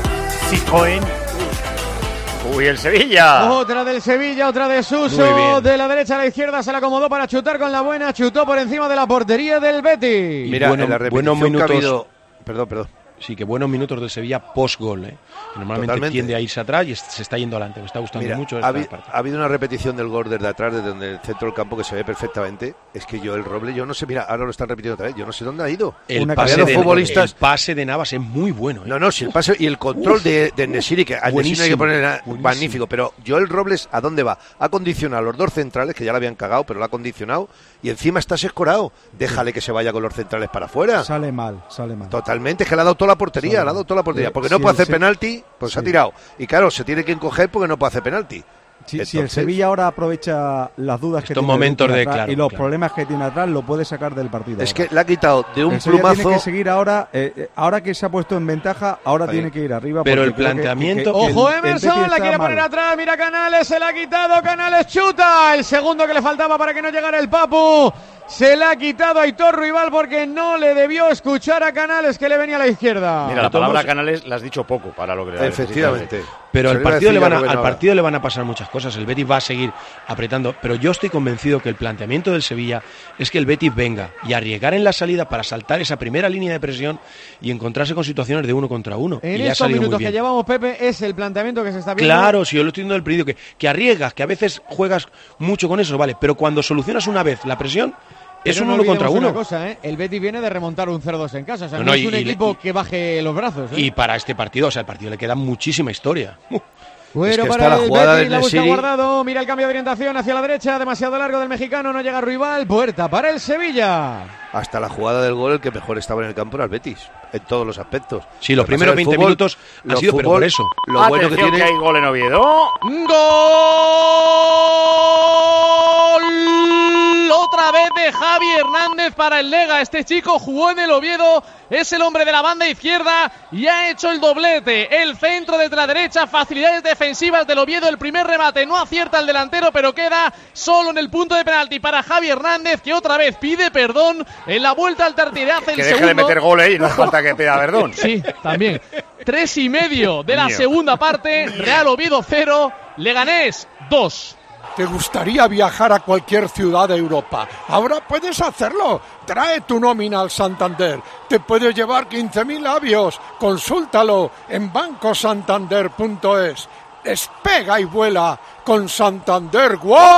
Citroën. Uy, el Sevilla. Otra del Sevilla, otra de Muy Suso. bien. De la derecha a la izquierda se la acomodó para chutar con la buena. Chutó por encima de la portería del Betis. Mira, bueno- en la buenos repetición que ha minutos. habido... Perdón, perdón. Sí, que buenos minutos del Sevilla post-gol, ¿eh? Que normalmente Totalmente. tiende a irse atrás y es- se está yendo adelante. Me está gustando Mira, mucho ha, esta habi- parte. ha habido una repetición del gol desde atrás, desde donde el centro del campo, que se ve perfectamente. Es que yo el Roble, yo no sé, mira, ahora lo están repitiendo otra vez, yo no sé dónde ha ido. El Una pase, calidad de, de futbolistas. el pase de Navas es muy bueno, ¿eh? No, no, si el pase y el control de, de Nesiri, que al Nesiri no hay que Buenísimo, poner nada- buenísimo. magnífico, pero Joel Robles, ¿a dónde va? Ha condicionado a los dos centrales, que ya lo habían cagado, pero lo ha condicionado, y encima estás escorado. Déjale que se vaya con los centrales para afuera. Sale mal, sale mal. Totalmente, es que le ha dado toda la portería, Sale le ha dado toda la portería. mal. Porque Sí, no puede hacer sí. penalti, pues se ha Sí. tirado. Y claro, se tiene que encoger porque no puede hacer penalti. Si, Entonces, si el Sevilla ahora aprovecha las dudas que Estos tiene momentos atrás de- claro, y los claro. problemas que tiene atrás, lo puede sacar del partido. Es ahora. que le ha quitado de un el Sevilla plumazo. tiene que seguir ahora, eh, eh, ahora que se ha puesto en ventaja, ahora Ahí. tiene que ir arriba. Pero porque el creo que- planteamiento- que- que- que Ojo el- el Emerson, Betis la está quiere poner mal. atrás, mira Canales, se la ha quitado, Canales chuta, el segundo que le faltaba para que no llegara el Papu, se la ha quitado a Aitor Rival porque no le debió escuchar a Canales que le venía a la izquierda. Mira, la palabra Canales la has dicho poco para lo que le Efectivamente. Pero Se al le iba a partido, le decir van a a, Rubén al ahora. partido le van a pasar muchas cosas. El Betis va a seguir apretando. Pero yo estoy convencido que el planteamiento del Sevilla es que el Betis venga y arriesgar en la salida para saltar esa primera línea de presión y encontrarse con situaciones de uno contra uno. En y le ha estos salido muy minutos que bien. llevamos, Pepe, es el planteamiento que se está viendo. Claro, si yo lo estoy diciendo del principio, que, que arriesgas, que a veces juegas mucho con eso, vale. Pero cuando solucionas una vez la presión, es Pero un no uno contra olvidemos uno. una cosa, ¿eh? El Betis viene de remontar un cero dos en casa. O sea, no, No, no, es y- un y- equipo y- que baje los brazos. ¿eh? Y para este partido, o sea, el partido le queda muchísima historia. Uh. Bueno, Es que para está la el jugada Betis, de la busca Nesiri. Guardado, mira el cambio de orientación hacia la derecha, demasiado largo del mexicano, no llega Rival, puerta para el Sevilla. Hasta la jugada del gol, el que mejor estaba en el campo era el Betis, en todos los aspectos. Sí, los Lo que pasa primeros es que el veinte fútbol- minutos han los sido, pero fútbol, por eso. Lo bueno que Atención, tiene. que hay gol en Oviedo. ¡Gol! Otra vez de Javi Hernández para el Lega. Este chico jugó en el Oviedo, es el hombre de la banda izquierda y ha hecho el doblete. El centro desde la derecha, facilidades defensivas del Oviedo. El primer remate no acierta el delantero, pero queda solo en el punto de penalti para Javi Hernández, que otra vez pide perdón en la vuelta al Tartiere. Hace Que el deje segundo. de meter goles y no hace falta que pida perdón. Sí, también. Tres y medio de la Mío. segunda parte. Real Oviedo cero, Leganés dos. ¿Te gustaría viajar a cualquier ciudad de Europa? Ahora puedes hacerlo. Trae tu nómina al Santander. Te puedes llevar quince mil avios. Consúltalo en banco santander punto es. Despega y vuela con Santander.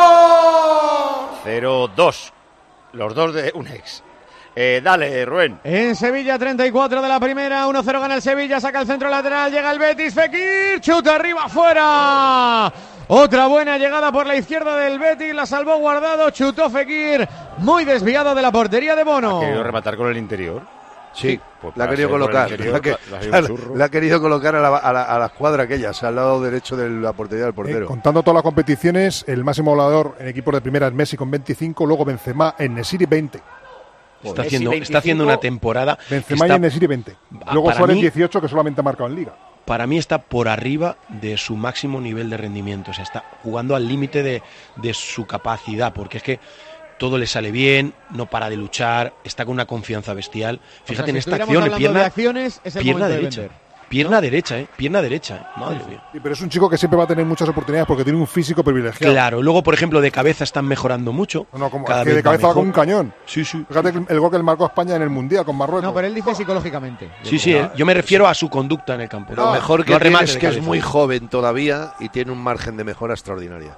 ¡Wow! cero dos. Los dos de un ex. Eh, dale, Rubén. En Sevilla, treinta y cuatro de la primera, uno cero gana el Sevilla, saca el centro lateral, llega el Betis, Fekir, chuta arriba, fuera. Otra buena llegada por la izquierda del Betis, la salvó Guardado, chutó Fekir, muy desviado de la portería de Bono. ¿Ha querido rematar con el interior? Sí, Pues la ha para querido ser por el colocar. interior, La, que- la- la- la- un churro. la ha querido colocar a la, a la- a la escuadra aquella, al lado derecho de la portería del Eh, portero. contando todas las competiciones, el máximo goleador en equipos de primera es Messi con veinticinco, luego Benzema en Nesiri veinte. Está haciendo, está haciendo una temporada. Benzema está- y en Nesiri veinte. Ah, Luego para Suárez mí- dieciocho, que solamente ha marcado en Liga. Para mí está por arriba de su máximo nivel de rendimiento. O sea, está jugando al límite de, de su capacidad, porque es que todo le sale bien, no para de luchar, está con una confianza bestial. Fíjate si en esta estuviéramos acción, hablando pierna, de acciones, es el pierna momento de derecha. vender. Pierna derecha, ¿eh? Pierna derecha, ¿eh? Madre mía. Sí, pero es un chico que siempre va a tener muchas oportunidades porque tiene un físico privilegiado. Claro, luego, por ejemplo, de cabeza están mejorando mucho. No, como Cada es que vez de cabeza va mejor. como un cañón. Sí, sí. Fíjate el, el gol que le marcó a España en el Mundial con Marruecos. No, pero él dice psicológicamente. Sí, sí, eh, yo me refiero a su conducta en el campo. Lo No, mejor no que al tiene remate es de que es cabeza. muy joven todavía y tiene un margen de mejora extraordinaria.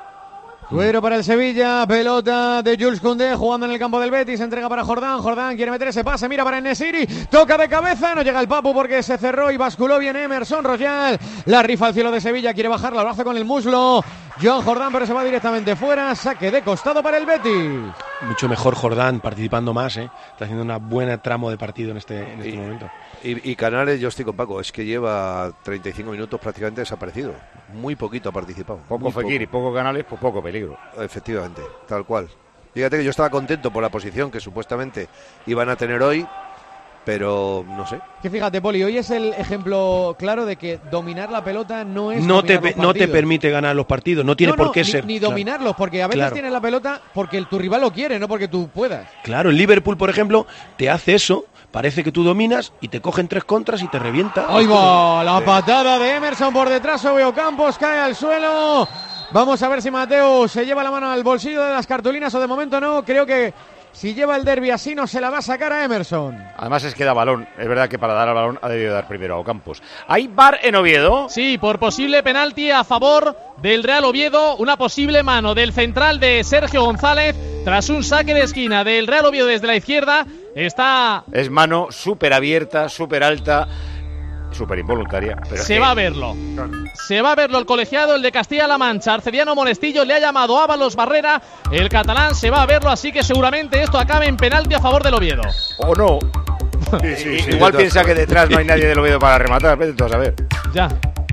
Cuero para el Sevilla, pelota de Jules Koundé jugando en el campo del Betis, entrega para Jordán, Jordán quiere meter ese pase, mira para Nesiri, toca de cabeza, no llega el Papu porque se cerró y basculó bien Emerson Royal, la rifa al cielo de Sevilla, quiere bajarla, lo hace con el muslo, John Jordán pero se va directamente fuera, saque de costado para el Betis. Mucho mejor Jordán participando más, ¿eh? Está haciendo una buena tramo de partido en este, en este Y- momento. Y, y Canales, yo estoy con Paco, es que lleva treinta y cinco minutos prácticamente desaparecido. Muy poquito ha participado. Poco muy Fekir y poco Canales, pues poco peligro. Efectivamente, tal cual. Fíjate que yo estaba contento por la posición que supuestamente iban a tener hoy, pero no sé. Que fíjate, Poli, hoy es el ejemplo claro de que dominar la pelota no es No te, dominar pe- los no te partidos. permite ganar los partidos, no tiene No, por no, qué ni, ser. ni claro. dominarlos, porque a veces Claro. tienes la pelota porque el, tu rival lo quiere, no porque tú puedas. Claro, el Liverpool, por ejemplo, te hace eso, parece que tú dominas y te cogen tres contras y te revienta. Ahí va, la patada de Emerson por detrás, Obvio Campos cae al suelo. Vamos a ver si Mateo se lleva la mano al bolsillo de las cartulinas o de momento no. Creo que si lleva el derbi así no se la va a sacar a Emerson. Además es que da balón. Es verdad que para dar al balón ha debido dar primero a Ocampos. ¿Hay V A R en Oviedo? Sí, por posible penalti a favor del Real Oviedo, una posible mano del central de Sergio González tras un saque de esquina del Real Oviedo desde la izquierda. Está Es mano súper abierta, súper alta, súper involuntaria. Pero es Se que- va a verlo. Se va a verlo el colegiado, el de Castilla-La Mancha. Arcediano Monestillo le ha llamado Ábalos Barrera. El catalán se va a verlo, así que seguramente esto acabe en penalti a favor del Oviedo. O no. Sí, sí, I- sí, Igual de piensa todas que detrás no hay nadie del Oviedo para rematar. Vete tú a saber. Ya.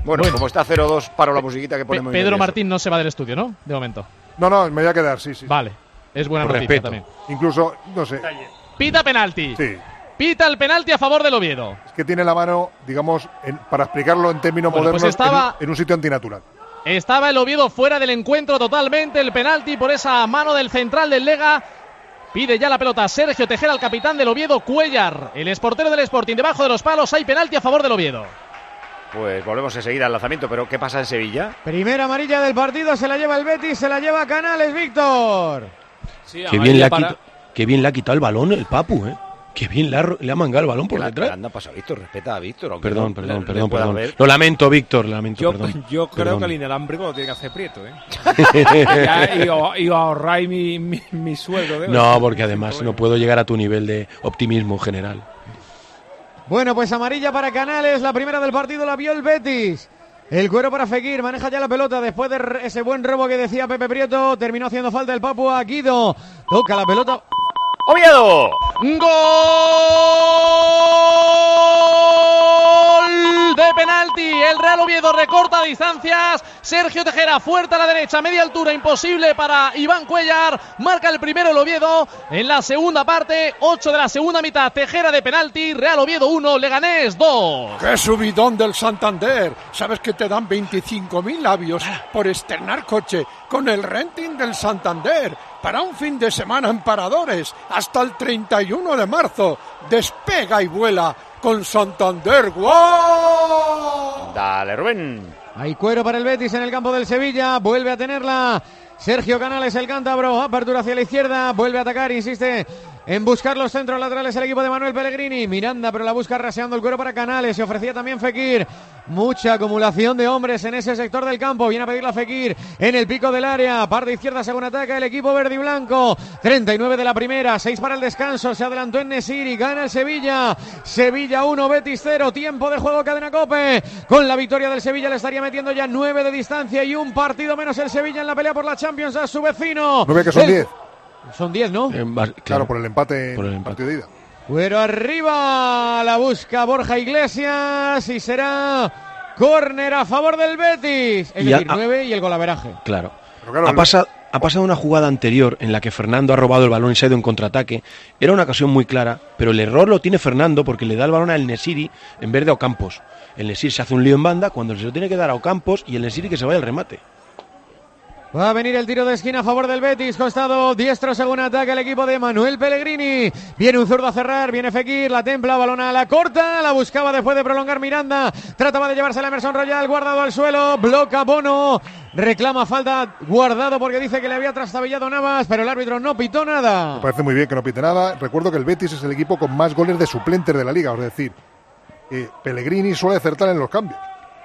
Bueno, bueno, como está cero dos, paro la musiquita que ponemos. Pe Pedro Martín no se va del estudio, ¿no? De momento. No, no, me voy a quedar, sí, sí. Vale, es buena Por noticia respeto. también. Incluso, no sé. Pita penalti. Sí. Pita el penalti a favor del Oviedo. Es que tiene la mano, digamos, en, para explicarlo en términos Bueno, modernos, pues estaba- en, en un sitio antinatural. Estaba el Oviedo fuera del encuentro totalmente. El penalti por esa mano del central del Lega. Pide ya la pelota Sergio Tejera, el capitán del Oviedo. Cuellar, el exportero del Sporting, debajo de los palos. Hay penalti a favor del Oviedo. Pues volvemos enseguida al lanzamiento, pero ¿qué pasa en Sevilla? Primera amarilla del partido, se la lleva el Betis, se la lleva Canales, Víctor. Sí, Qué bien, le ha quitado, qué bien le ha quitado el balón el Papu, ¿eh? Qué bien le ha, le ha mangado el balón por ¿Qué detrás. le anda pasado, Víctor? Respeta a Víctor. aunque Perdón, no- perdón, le- perdón, le pueda perdón. ver. Lo lamento, Víctor, lo lamento, Yo, perdón. yo creo Perdón. que el inalámbrico lo tiene que hacer prieto, ¿eh? Ya, y, o- y ahorráis mi, mi, mi sueldo. ¿eh? No, porque además no puedo llegar a tu nivel de optimismo general. Bueno, pues amarilla para Canales, la primera del partido la vio el Betis. El cuero para Fekir, maneja ya la pelota después de ese buen robo que decía Pepe Prieto. Terminó haciendo falta el Papu a Guido. Toca la pelota. ¡Oviedo! ¡Gol de penalti! El Real Oviedo recorta distancias. Sergio Tejera fuerte a la derecha, media altura, imposible para Iván Cuellar. Marca el primero el Oviedo en la segunda parte. ocho de la segunda mitad. Tejera de penalti. Real Oviedo uno, Leganés dos. ¡Qué subidón del Santander! ¿Sabes que te dan veinticinco mil labios por estrenar coche con el renting del Santander? Para un fin de semana en Paradores, hasta el treinta y uno de marzo. Despega y vuela con Santander. ¡Wow! Dale, Rubén. Hay cuero para el Betis en el campo del Sevilla. Vuelve a tenerla Sergio Canales, el cántabro. Apertura hacia la izquierda. Vuelve a atacar, insiste en buscar los centros laterales el equipo de Manuel Pellegrini. Miranda, pero la busca raseando el cuero para Canales. Se ofrecía también Fekir. Mucha acumulación de hombres en ese sector del campo. Viene a pedirla Fekir en el pico del área. Parte izquierda según ataca el equipo verde y blanco. treinta y nueve de la primera. seis para el descanso. Se adelantó en Nesiri. Gana el Sevilla. Sevilla uno, Betis cero. Tiempo de juego, Cadena COPE. Con la victoria del Sevilla le estaría metiendo ya nueve de distancia y un partido menos el Sevilla en la pelea por la Champions a su vecino. ¿No ve que son El- diez? Son diez, ¿no? En Bar- Claro, claro, por el empate Por el en empate. partido de ida. Pero arriba la busca Borja Iglesias y será córner a favor del Betis. Es Y decir, a- nueve y el golaveraje. claro. Pero claro, Ha el- pasado, ha pasado una jugada anterior en la que Fernando ha robado el balón y se ha ido en contraataque. Era una ocasión muy clara, pero el error lo tiene Fernando porque le da el balón al Nesiri en vez de a Ocampos. El Nesiri se hace un lío en banda cuando se lo tiene que dar a Ocampos y el Nesiri que se vaya al remate. Va a venir el tiro de esquina a favor del Betis, costado diestro según ataca el equipo de Manuel Pellegrini. Viene un zurdo a cerrar, viene Fekir, la templa, balón a la corta, la buscaba después de prolongar Miranda. Trataba de llevarse a Emerson Royal, guardado al suelo, bloca Bono, reclama falta, guardado porque dice que le había trastabillado Navas, pero el árbitro no pitó nada. Me parece muy bien que no pite nada. Recuerdo que el Betis es el equipo con más goles de suplentes de la liga, es decir, eh, Pellegrini suele acertar en los cambios.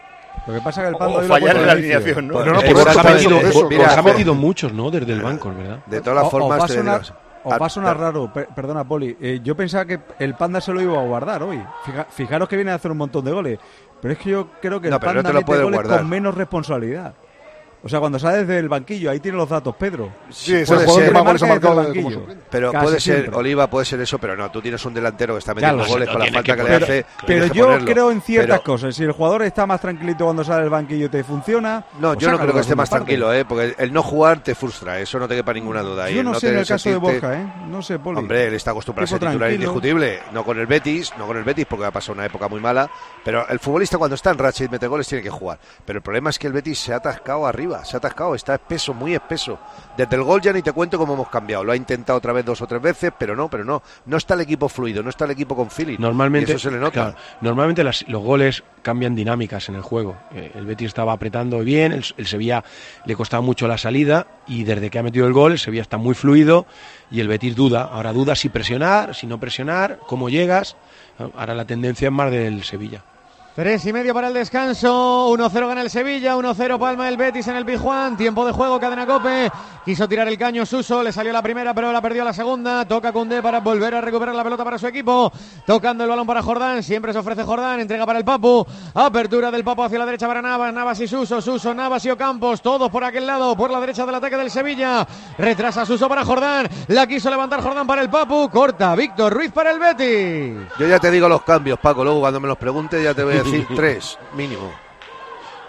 Lo que pasa es que el O Pando hoy lo ha fallar puesto en la de inicio. alineación, ¿no? Pues no, no, Eh, por Borja eso, ha por metido, eso, por eso. Borja Mira, ha metido muchos, ¿no? Desde el banco, ¿verdad? De todas O- os formas, va a te sonar, digo- os va a sonar Ah, raro, per- perdona Poli, eh, yo pensaba que el Panda se lo iba a guardar hoy. Fija- fijaros que viene a hacer un montón de goles, pero es que yo creo que No, el pero no Panda te lo mete puede goles guardar. con menos responsabilidad. O sea, cuando sale desde el banquillo, ahí tiene los datos Pedro. Sí, es el puede jugador ser. que más goles ha Remarca marcado desde el como banquillo. suplente. Pero Casi puede ser, siempre. Oliva, puede ser eso, pero no, tú tienes un delantero que está Ya metiendo lo sé, goles no con la tiene falta que que le Pero, hace. pero tienes que yo ponerlo. creo en ciertas Pero- cosas. Si el jugador está más tranquilito cuando sale del banquillo y te funciona. No, pues yo no sácalo creo que de esté alguna más parte. tranquilo, ¿eh? Porque el no jugar te frustra, eso no te quepa ninguna duda. Y Yo el no sé en tener el caso de sentirte- Borja, ¿eh? No sé, Poli. Hombre, él está acostumbrado a ser Tipo titular tranquilo. indiscutible, no con el Betis, no con el Betis porque ha pasado una época muy mala, pero el futbolista cuando está en racha y mete goles tiene que jugar. Pero el problema es que el Betis se ha atascado arriba, se ha atascado, está espeso, muy espeso. Desde el gol ya ni te cuento cómo hemos cambiado, lo ha intentado otra vez dos o tres veces, pero no, pero no, no está el equipo fluido, no está el equipo con feeling. Normalmente, y eso se le nota. claro, normalmente las- los goles cambian dinámicas en el juego. Eh, el Betis estaba apretando bien, el, el Sevilla le costaba mucho la salida y desde que ha metido el gol el Sevilla está muy fluido y el Betis duda. Ahora duda si presionar, si no presionar, cómo llegas. Ahora la tendencia es más del Sevilla. Tres y medio para el descanso. uno cero gana el Sevilla. uno cero palma el Betis en el Pizjuán. Tiempo de juego, Cadena COPE. Quiso tirar el caño Suso. Le salió la primera, pero la perdió la segunda. Toca Koundé para volver a recuperar la pelota para su equipo. Tocando el balón para Jordán. Siempre se ofrece Jordán. Entrega para el Papu. Apertura del Papu hacia la derecha para Navas. Navas y Suso. Suso, Navas y Ocampos. Todos por aquel lado. Por la derecha del ataque del Sevilla. Retrasa Suso para Jordán. La quiso levantar Jordán para el Papu. Corta. Víctor Ruiz para el Betis. Yo ya te digo los cambios, Paco, luego cuando me los preguntes ya te voy a decir tres, mínimo.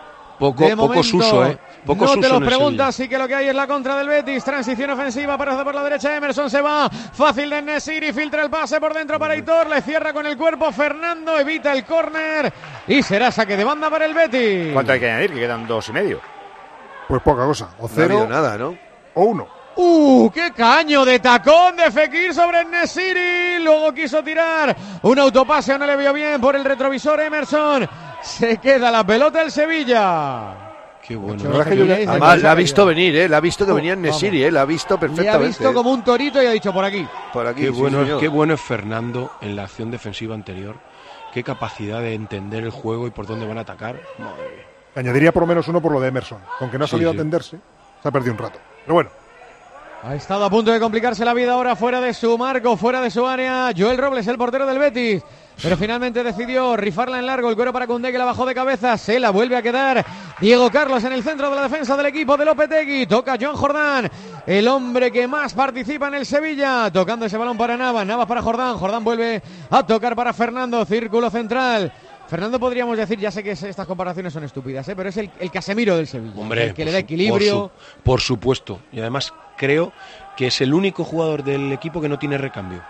Poco, de poco momento, suso, ¿eh? Poco no suso te lo en el preguntas, sí que lo que hay es la contra del Betis. Transición ofensiva, aparece por la derecha Emerson, se va fácil de Nesiri, filtra el pase por dentro para Aitor, le cierra con el cuerpo Fernando, evita el córner y será saque de banda para el Betis. ¿Cuánto hay que añadir? Que quedan dos y medio. Pues poca cosa, o No ha cero habido nada, ¿no? o uno. ¡Uh! ¡Qué caño de tacón de Fekir sobre Nesiri! Luego quiso tirar un autopase, no le vio bien por el retrovisor Emerson. Se queda la pelota el Sevilla. Qué bueno. No, es que yo, además, la ha visto venir, ¿eh? La ha visto que venía en Nesiri, ¿eh? La ha visto perfectamente. Le ha visto como un torito y ha dicho por aquí. Por aquí, Qué sí, bueno, señor. qué bueno es Fernando en la acción defensiva anterior. Qué capacidad de entender el juego y por dónde van a atacar. Madre mía. Añadiría por lo menos uno por lo de Emerson. Aunque no ha Sí, salido sí. a atenderse, se ha perdido un rato. Pero bueno. Ha estado a punto de complicarse la vida ahora fuera de su marco, fuera de su área. Joel Robles, el portero del Betis. Pero finalmente decidió rifarla en largo. El cuero para Koundé, que la bajó de cabeza. Se la vuelve a quedar Diego Carlos en el centro de la defensa del equipo de Lopetegui. Toca Joan Jordán, el hombre que más participa en el Sevilla. Tocando ese balón para Navas. Navas para Jordán. Jordán vuelve a tocar para Fernando. Círculo central. Fernando, podríamos decir, ya sé que estas comparaciones son estúpidas, ¿eh? Pero es el, el Casemiro del Sevilla. Hombre, el que le por da su- equilibrio. Por, su- por supuesto. Y además creo que es el único jugador del equipo que no tiene recambio.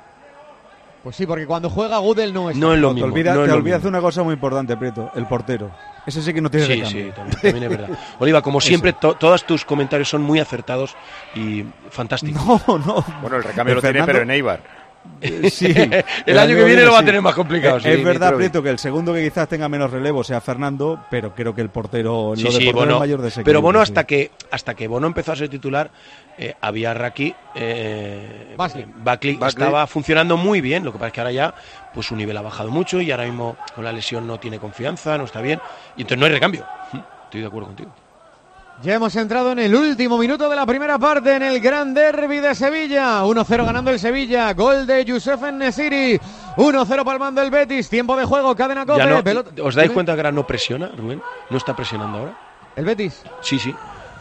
Pues sí, porque cuando juega Gudel no es. No es lo te mismo. olvidas, no es te lo olvidas mismo. de una cosa muy importante, Prieto, el portero. Ese sí que no tiene Sí, recambio. sí, también, también es verdad. Oliva, como siempre, to- todos tus comentarios son muy acertados y fantásticos. No, no. Bueno, el recambio El lo tiene, Fernando- pero en Eibar. Eh, sí. El año que viene lo va a sí. tener más complicado, Es, sí, es verdad, Mitrovic. Prieto, que el segundo que quizás tenga menos relevo sea Fernando, pero creo que el portero, Sí, lo de sí, portero Bono. es mayor desequilibrio. Pero Bono, sí. hasta que hasta que Bono empezó a ser titular, eh, había Raki, eh, Basley. Bakley Bakley. estaba funcionando muy bien. Lo que pasa es que ahora ya pues su nivel ha bajado mucho y ahora mismo con la lesión no tiene confianza, no está bien. Y entonces no hay recambio. Estoy de acuerdo contigo. Ya hemos entrado en el último minuto de la primera parte en el Gran Derby de Sevilla. uno cero ganando el Sevilla. Gol de Youssef En-Nesyri. uno cero palmando el Betis. Tiempo de juego, cadena Cope. Ya no- pelota- ¿Os dais Dime. cuenta que ahora no presiona, Rubén? ¿No está presionando ahora? ¿El Betis? Sí, sí.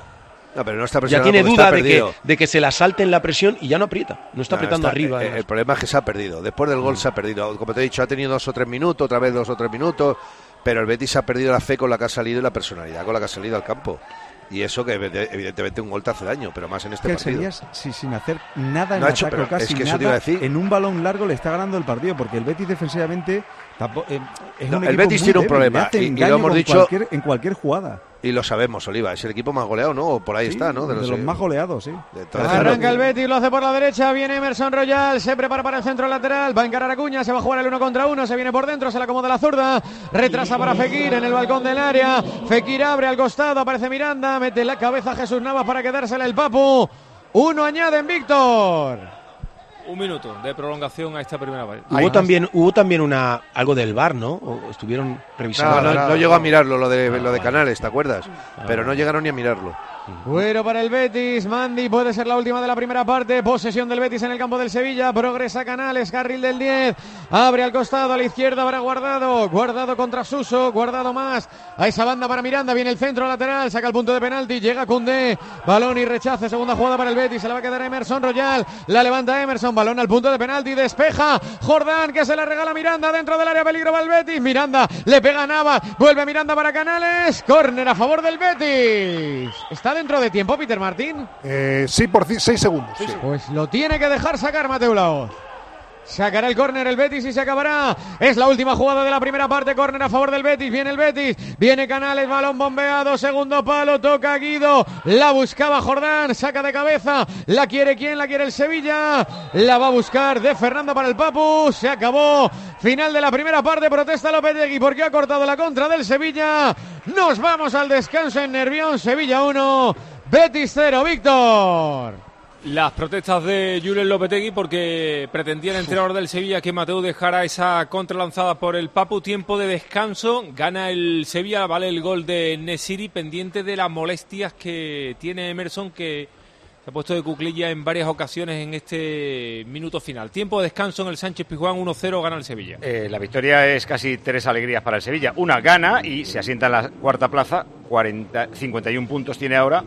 No, pero no está Ya presionando tiene porque duda está de que, perdido. de que se la salte en la presión y ya no aprieta. No está No, apretando está- arriba. eh, además. el problema es que se ha perdido. Después del gol se ha perdido. Como te he dicho, ha tenido dos o tres minutos, otra vez dos o tres minutos, pero el Betis ha perdido la fe con la que ha salido y la personalidad con la que ha salido al campo. Y eso que evidentemente un gol te hace daño, pero más en este que el partido. Sevilla, sí, sin hacer nada en No ha hecho, ataque pero o casi es que eso nada, te iba a decir. en un balón largo le está ganando el partido, porque el Betis defensivamente tampoco, eh, es No, un el equipo Betis muy tiene un débil, problema, le hacen y- y lo daño hemos con dicho- cualquier- en cualquier jugada. Y lo sabemos, Oliva, es el equipo más goleado, ¿no? O por ahí Sí, está, ¿no? de los eh, más goleados, sí. de todas- Arranca el Betis, lo hace por la derecha, viene Emerson Royal, se prepara para el centro lateral, va a encarar a Acuña, se va a jugar el uno contra uno, se viene por dentro, se la acomoda la zurda, retrasa para Fekir en el balcón del área, Fekir abre al costado, aparece Miranda, mete la cabeza a Jesús Navas para quedársela el Papu, uno añaden Víctor. Un minuto de prolongación a esta primera parte. Hubo también, hubo también una algo del V A R, ¿no? O estuvieron revisando. No, no, no llegó a mirarlo lo de, Ah, lo de vale. Canales, ¿te acuerdas? Ah, Pero no vale. llegaron ni a mirarlo. Bueno para el Betis, Mandy puede ser la última de la primera parte, posesión del Betis en el campo del Sevilla, progresa Canales, carril del diez, abre al costado, a la izquierda para Guardado, Guardado contra Suso, Guardado más, a esa banda para Miranda, viene el centro lateral, saca el punto de penalti, llega Koundé, balón y rechace, segunda jugada para el Betis, se la va a quedar Emerson Royal, la levanta Emerson, balón al punto de penalti, despeja, Jordán que se la regala a Miranda, dentro del área peligro va el Betis, Miranda le pega a Navas, vuelve Miranda para Canales, córner a favor del Betis, está dentro de tiempo Peter Martín. Eh, sí, por ci- seis segundos. sí, sí. Pues lo tiene que dejar sacar Mateu Laoz. Sacará el córner el Betis y se acabará. Es la última jugada de la primera parte. Córner a favor del Betis. Viene el Betis. Viene Canales. Balón bombeado. Segundo palo. Toca Guido. La buscaba Jordán. Saca de cabeza. La quiere quién. La quiere el Sevilla. La va a buscar de Fernando para el Papu. Se acabó. Final de la primera parte. Protesta Lopetegui porque ha cortado la contra del Sevilla. Nos vamos al descanso en Nervión. Sevilla uno. Betis cero. Víctor. Las protestas de Julen Lopetegui porque pretendía el entrenador del Sevilla que Mateu dejara esa contra lanzada por el Papu. Tiempo de descanso, gana el Sevilla, vale el gol de Nesiri, pendiente de las molestias que tiene Emerson, que se ha puesto de cuclilla en varias ocasiones en este minuto final. Tiempo de descanso en el Sánchez Pizjuán, uno cero, gana el Sevilla. Eh, la victoria es casi tres alegrías para el Sevilla. Una, gana y se asienta en la cuarta plaza, cuarenta, cincuenta y uno puntos tiene ahora.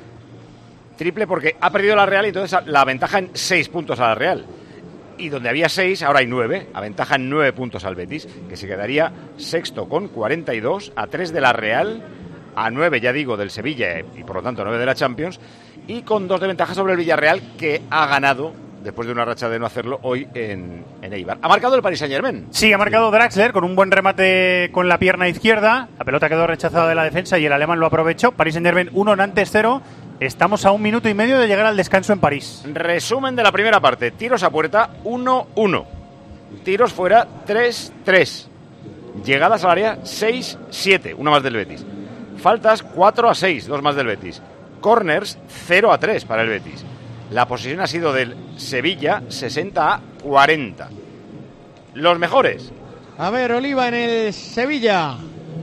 Triple porque ha perdido la Real y entonces la aventaja en seis puntos a la Real. Y donde había seis, ahora hay nueve. Aventaja en nueve puntos al Betis, que se quedaría sexto con cuarenta y dos, a tres de la Real, a nueve, ya digo, del Sevilla y por lo tanto nueve de la Champions, y con dos de ventaja sobre el Villarreal, que ha ganado después de una racha de no hacerlo hoy en, en Eibar. ¿Ha marcado el Paris Saint-Germain? Sí, ha marcado Draxler con un buen remate con la pierna izquierda. La pelota quedó rechazada de la defensa y el alemán lo aprovechó. Paris Saint-Germain uno, Nantes cero. Estamos a un minuto y medio de llegar al descanso en París. Resumen de la primera parte. Tiros a puerta uno uno. Tiros fuera tres tres. Llegadas al área seis siete, una más del Betis. Faltas cuatro a seis, dos más del Betis. Corners cero a tres para el Betis. La posesión ha sido del Sevilla sesenta a cuarenta. Los mejores. A ver, Oliva en el Sevilla.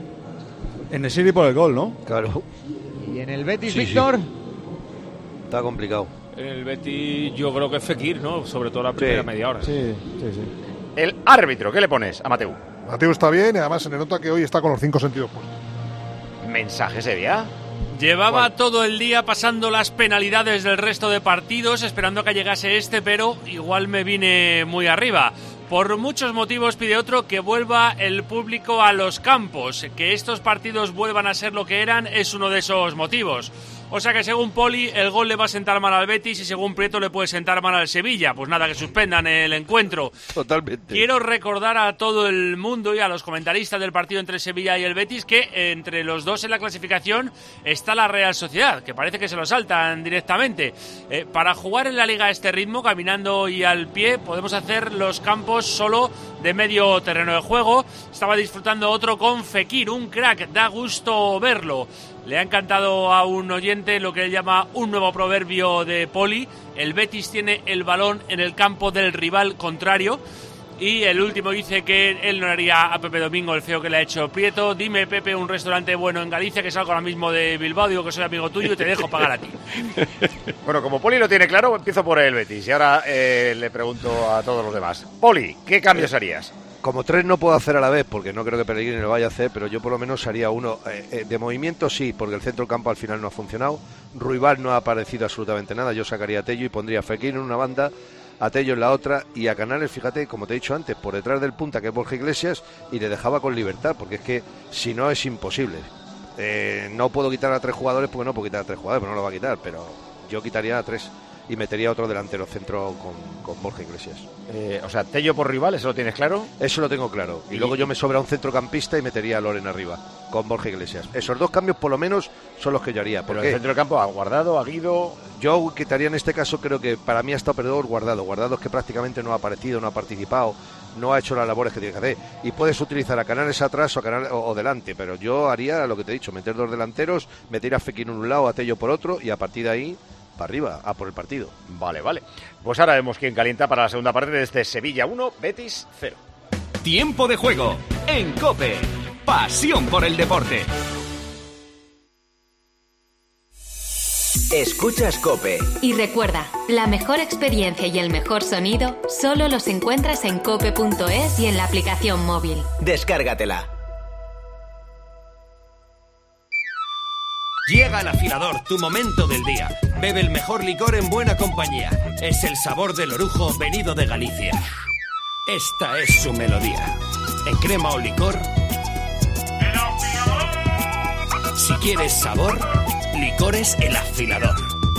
En el City por el gol, ¿no? Claro. Y en el Betis, Sí, Víctor. sí. Está complicado. En el Betis yo creo que es Fekir, ¿no? Sobre todo la primera Sí. media hora. Sí, sí, sí. El árbitro, ¿qué le pones a Mateu? Mateo está bien y además se le nota que hoy está con los cinco sentidos puestos. Mensaje Sevilla. Llevaba bueno. todo el día pasando las penalidades del resto de partidos, esperando que llegase este, pero igual me vine muy arriba. Por muchos motivos pide otro que vuelva el público a los campos. Que estos partidos vuelvan a ser lo que eran es uno de esos motivos. O sea que según Poli, el gol le va a sentar mal al Betis y según Prieto le puede sentar mal al Sevilla. Pues nada, que suspendan el encuentro. Totalmente. Quiero recordar a todo el mundo y a los comentaristas del partido entre Sevilla y el Betis que entre los dos en la clasificación está la Real Sociedad, que parece que se lo saltan directamente. Eh, para jugar en la Liga a este ritmo, caminando y al pie, podemos hacer los campos solo de medio terreno de juego. Estaba disfrutando otro con Fekir, un crack, da gusto verlo. Le ha encantado a un oyente lo que él llama un nuevo proverbio de Poli. El Betis tiene el balón en el campo del rival contrario. Y el último dice que él no haría a Pepe Domingo el feo que le ha hecho Prieto. Dime, Pepe, un restaurante bueno en Galicia, que salgo ahora mismo de Bilbao, digo que soy amigo tuyo y te dejo pagar a ti. Bueno, como Poli lo tiene claro, empiezo por el Betis. Y ahora eh, le pregunto a todos los demás. Poli, ¿qué cambios harías? Como tres no puedo hacer a la vez, porque no creo que Pellegrini lo vaya a hacer, pero yo por lo menos haría uno. Eh, eh, de movimiento sí, porque el centro del campo al final no ha funcionado. Ruibal no ha aparecido absolutamente nada. Yo sacaría a Tello y pondría a Fekir en una banda, a Tello en la otra, y a Canales, fíjate, como te he dicho antes, por detrás del punta, que es Borja Iglesias, y le dejaba con libertad, porque es que si no es imposible. Eh, no puedo quitar a tres jugadores, porque no puedo quitar a tres jugadores, pero no lo va a quitar, pero yo quitaría a tres y metería otro delantero centro con, con Borja Iglesias. Eh, o sea, Tello por Rival, ¿eso lo tienes claro? Eso lo tengo claro. Y, y luego yo me sobra un centrocampista y metería a Loren arriba, con Borja Iglesias. Esos dos cambios por lo menos son los que yo haría. Pero el centro del campo, ¿a Guardado, a Guido? Yo quitaría en este caso, creo que para mí ha estado perdedor Guardado. Guardado es que prácticamente no ha aparecido, no ha participado, no ha hecho las labores que tiene que hacer. Y puedes utilizar a Canales atrás o, a Canales, o, o delante, pero yo haría lo que te he dicho, meter dos delanteros, meter a Fekir en un lado, a Tello por otro, y a partir de ahí para arriba, a por el partido. Vale, vale. Pues ahora vemos quién calienta para la segunda parte de este Sevilla uno, Betis cero. Tiempo de juego en COPE. Pasión por el deporte. Escuchas COPE. Y recuerda, la mejor experiencia y el mejor sonido solo los encuentras en cope punto es y en la aplicación móvil. Descárgatela. Llega el afilador, tu momento del día. Bebe el mejor licor en buena compañía. Es el sabor del orujo venido de Galicia. Esta es su melodía. En crema o licor. ¡El afilador! Si quieres sabor, Licores El Afilador.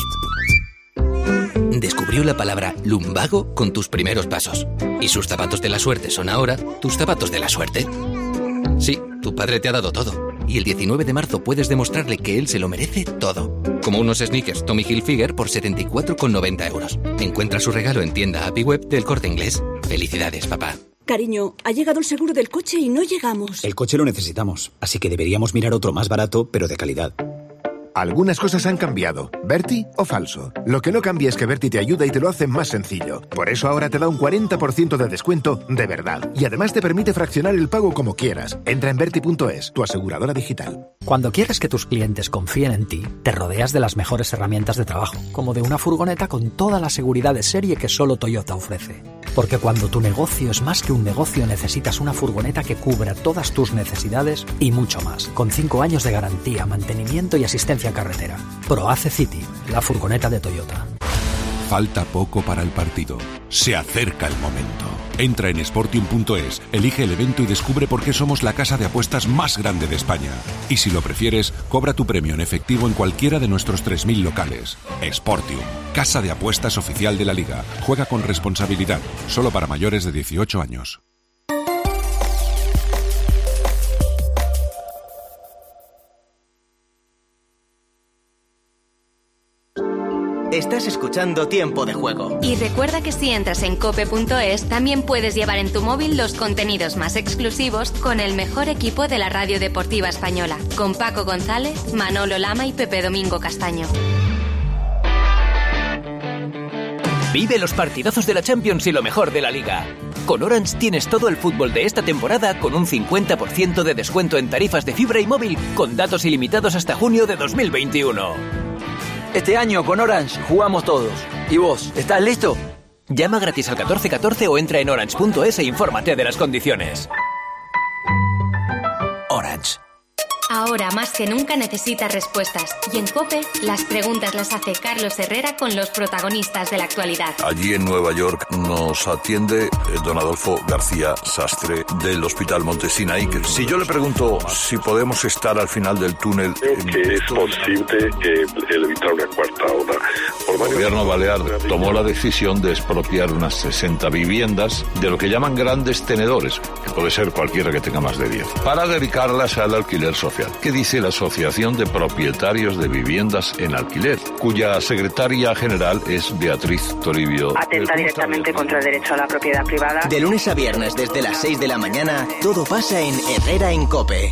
Descubrió la palabra lumbago con tus primeros pasos. Y sus zapatos de la suerte son ahora tus zapatos de la suerte. Sí, tu padre te ha dado todo. Y el diecinueve de marzo puedes demostrarle que él se lo merece todo. Como unos sneakers Tommy Hilfiger por setenta y cuatro con noventa euros. Encuentra su regalo en tienda Happy Web del Corte Inglés. Felicidades, papá. Cariño, ha llegado el seguro del coche y no llegamos. El coche lo necesitamos, así que deberíamos mirar otro más barato, pero de calidad. Algunas cosas han cambiado. ¿Berti o falso? Lo que no cambia es que Berti te ayuda y te lo hace más sencillo. Por eso ahora te da un cuarenta por ciento de descuento de verdad. Y además te permite fraccionar el pago como quieras. Entra en Berti punto es, tu aseguradora digital. Cuando quieres que tus clientes confíen en ti, te rodeas de las mejores herramientas de trabajo, como de una furgoneta con toda la seguridad de serie que solo Toyota ofrece. Porque cuando tu negocio es más que un negocio, necesitas una furgoneta que cubra todas tus necesidades y mucho más. Con cinco años de garantía, mantenimiento y asistencia carretera. ProAce City, la furgoneta de Toyota. Falta poco para el partido. Se acerca el momento. Entra en sportium punto es, elige el evento y descubre por qué somos la casa de apuestas más grande de España. Y si lo prefieres, cobra tu premio en efectivo en cualquiera de nuestros tres mil locales. Sportium, casa de apuestas oficial de la Liga. Juega con responsabilidad, solo para mayores de dieciocho años. Estás escuchando Tiempo de Juego. Y recuerda que si entras en cope punto es, también puedes llevar en tu móvil los contenidos más exclusivos con el mejor equipo de la radio deportiva española, con Paco González, Manolo Lama y Pepe Domingo Castaño. Vive los partidazos de la Champions y lo mejor de la Liga. Con Orange tienes todo el fútbol de esta temporada con un cincuenta por ciento de descuento en tarifas de fibra y móvil, con datos ilimitados hasta junio de dos mil veintiuno. Este año con Orange jugamos todos. ¿Y vos, estás listo? Llama gratis al catorce catorce o entra en orange punto es e infórmate de las condiciones. Orange. Ahora más que nunca necesitas respuestas. Y en COPE, las preguntas las hace Carlos Herrera con los protagonistas de la actualidad. Allí en Nueva York nos atiende don Adolfo García Sastre del Hospital Montesinaí. Que si yo le pregunto si podemos estar al final del túnel... Creo que es posible que el evitar una cuarta ola. El gobierno balear tomó la decisión de expropiar unas sesenta viviendas de lo que llaman grandes tenedores, que puede ser cualquiera que tenga más de diez, para dedicarlas al alquiler social. ¿Qué dice la Asociación de Propietarios de Viviendas en Alquiler, cuya secretaria general es Beatriz Toribio? Atenta directamente contra el derecho a la propiedad privada. De lunes a viernes desde las seis de la mañana, todo pasa en Herrera en COPE.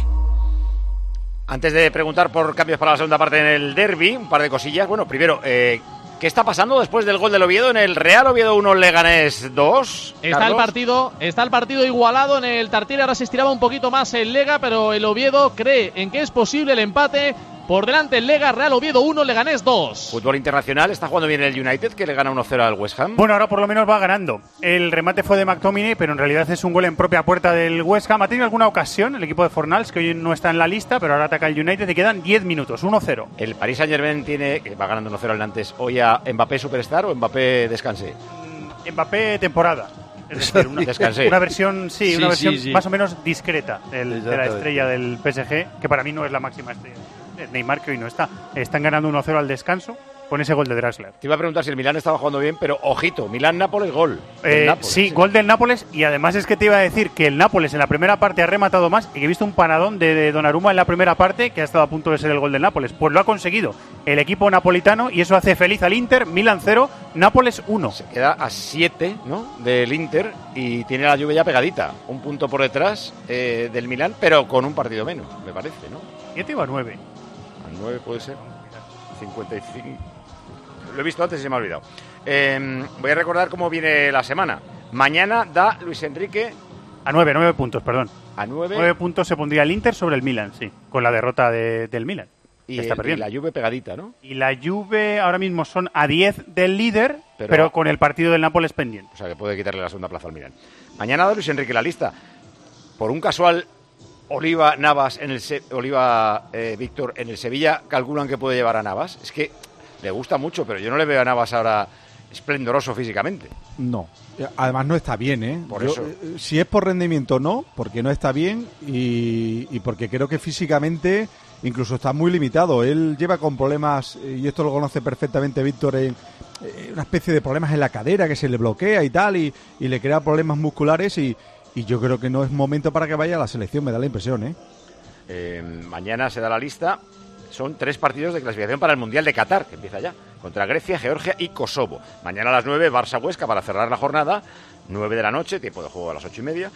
Antes de preguntar por cambios para la segunda parte en el derbi, un par de cosillas. Bueno, primero, eh, ¿qué está pasando después del gol del Oviedo en el Real Oviedo uno Leganés dos? Está Carlos. el partido, está el partido igualado en el Tartiere, ahora se estiraba un poquito más el Lega, pero el Oviedo cree en que es posible el empate. Por delante el Lega, Real Oviedo uno, Leganés dos. Fútbol internacional, está jugando bien el United, que le gana uno cero al West Ham. Bueno, ahora por lo menos va ganando. El remate fue de McTominay, pero en realidad es un gol en propia puerta del West Ham. Ha tenido alguna ocasión el equipo de Fornals, que hoy no está en la lista, pero ahora ataca el United y quedan diez minutos, uno cero. El Paris Saint-Germain tiene, que va ganando uno cero al Nantes, hoy a Mbappé Superstar o Mbappé Descanse. Mm, Mbappé temporada. Es decir, una, una versión, sí, sí una versión sí, sí. más o menos discreta del, de la estrella del P S G, que para mí no es la máxima estrella. Neymar, que hoy no está. Están ganando uno cero al descanso con ese gol de Draxler. Te iba a preguntar si el Milán estaba jugando bien, pero ojito, Milán-Nápoles, gol. Eh, Nápoles, sí, sí, gol del Nápoles, y además es que te iba a decir que el Nápoles en la primera parte ha rematado más y que he visto un paradón de, de Donnarumma en la primera parte que ha estado a punto de ser el gol del Nápoles. Pues lo ha conseguido el equipo napolitano y eso hace feliz al Inter. Milán cero, Nápoles uno. Se queda a siete, ¿no?, del Inter y tiene la Juve ya pegadita. Un punto por detrás eh, del Milán, pero con un partido menos, me parece, ¿no? siete o a nueve. nueve puede ser. cincuenta y cinco. Lo he visto antes y se me ha olvidado. Eh, voy a recordar cómo viene la semana. Mañana da Luis Enrique... A nueve, nueve puntos, perdón. A nueve. Nueve puntos se pondría el Inter sobre el Milan, sí. Con la derrota de, del Milan. Y, está el, y la Juve pegadita, ¿no? Y la Juve ahora mismo son a diez del líder, pero, pero con el partido del Nápoles pendiente. O sea que puede quitarle la segunda plaza al Milan. Mañana da Luis Enrique la lista. Por un casual... Oliva Navas en el Se- Oliva eh, Víctor en el Sevilla, calculan que puede llevar a Navas. Es que le gusta mucho, pero yo no le veo a Navas ahora esplendoroso físicamente. No, además no está bien, ¿eh? Por yo, eso. Si es por rendimiento, no, porque no está bien y, y porque creo que físicamente incluso está muy limitado. Él lleva con problemas, y esto lo conoce perfectamente Víctor, en eh, una especie de problemas en la cadera que se le bloquea y tal, y, y le crea problemas musculares y... Y yo creo que no es momento para que vaya a la selección, me da la impresión, ¿eh? Eh, mañana se da la lista. Son tres partidos de clasificación para el Mundial de Qatar, que empieza ya, contra Grecia, Georgia y Kosovo. Mañana a las nueve, Barça-Huesca para cerrar la jornada. nueve de la noche, tiempo de juego a las ocho y media.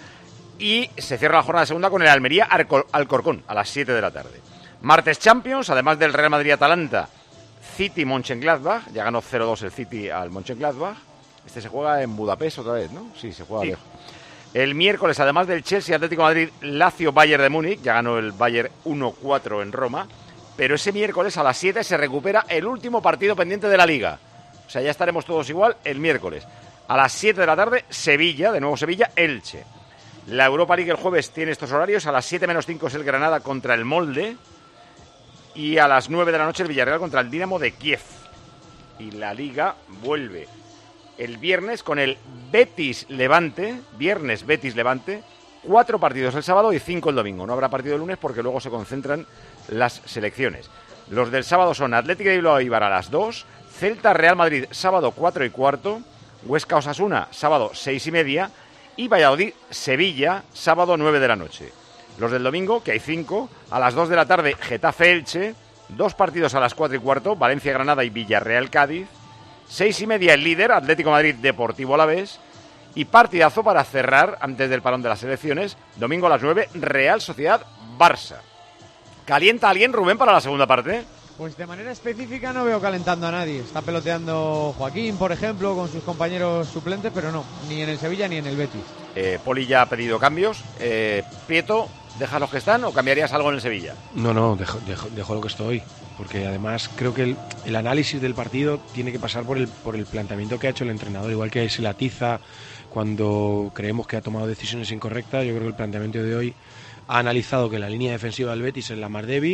Y se cierra la jornada segunda con el Almería Alcorcón a las siete de la tarde. Martes Champions, además del Real Madrid-Atalanta, City-Mönchengladbach. Ya ganó cero dos el City al Mönchengladbach. Este se juega en Budapest otra vez, ¿no? Sí, se juega sí. lejos. El miércoles, además del Chelsea, Atlético de Madrid, Lazio, Bayern de Múnich, ya ganó el Bayern uno cuatro en Roma, pero ese miércoles a las siete se recupera el último partido pendiente de la Liga. O sea, ya estaremos todos igual el miércoles. A las siete de la tarde, Sevilla, de nuevo Sevilla, Elche. La Europa League el jueves tiene estos horarios, a las siete menos cinco es el Granada contra el Molde y a las nueve de la noche el Villarreal contra el Dinamo de Kiev. Y la Liga vuelve el viernes con el Betis Levante, viernes Betis Levante, cuatro partidos el sábado y cinco el domingo. No habrá partido el lunes porque luego se concentran las selecciones. Los del sábado son Atlético de Bilbao Eibar a las dos, Celta Real Madrid sábado cuatro y cuarto, Huesca Osasuna sábado seis y media y Valladolid Sevilla sábado nueve de la noche. Los del domingo, que hay cinco, a las dos de la tarde Getafe Elche, dos partidos a las cuatro y cuarto, Valencia Granada y Villarreal Cádiz, seis y media el líder Atlético Madrid Deportivo Alavés y partidazo para cerrar antes del parón de las selecciones, domingo a las nueve Real Sociedad Barça. ¿Calienta alguien, Rubén, para la segunda parte? Pues de manera específica no veo calentando a nadie. Está peloteando Joaquín, por ejemplo, con sus compañeros suplentes, pero no, ni en el Sevilla ni en el Betis. Eh, Poli ya ha pedido cambios. Eh, Prieto, ¿dejas los que están o cambiarías algo en el Sevilla? No, no, dejo, dejo, dejo lo que estoy. Porque además creo que el, el análisis del partido tiene que pasar por el, por el planteamiento que ha hecho el entrenador. Igual que se la tiza cuando creemos que ha tomado decisiones incorrectas, yo creo que el planteamiento de hoy ha analizado que la línea defensiva del Betis es la más débil.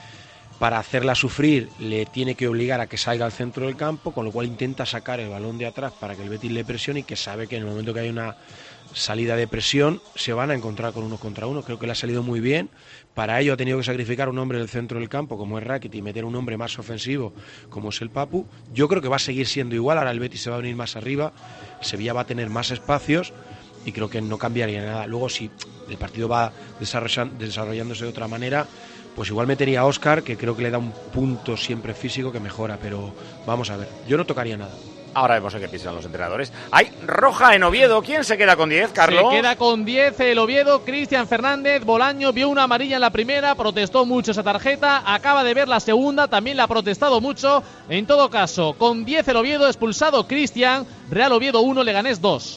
Para hacerla sufrir le tiene que obligar a que salga al centro del campo, con lo cual intenta sacar el balón de atrás para que el Betis le presione y que sabe que en el momento que hay una salida de presión se van a encontrar con unos contra uno. Creo que le ha salido muy bien. Para ello ha tenido que sacrificar un hombre del centro del campo como es Rakitic y meter un hombre más ofensivo como es el Papu. Yo creo que va a seguir siendo igual. Ahora el Betis se va a venir más arriba, Sevilla va a tener más espacios y creo que no cambiaría nada. Luego si el partido va desarrollándose de otra manera, pues igual metería a Óscar, que creo que le da un punto siempre físico que mejora, pero vamos a ver, yo no tocaría nada. Ahora vemos en qué piensan los entrenadores. Hay roja en Oviedo. ¿Quién se queda con diez, Carlos? Se queda con diez el Oviedo. Cristian Fernández. Bolaño vio una amarilla en la primera, protestó mucho esa tarjeta. Acaba de ver la segunda, también la ha protestado mucho. En todo caso, con diez el Oviedo, expulsado Cristian. Real Oviedo uno, Leganés dos.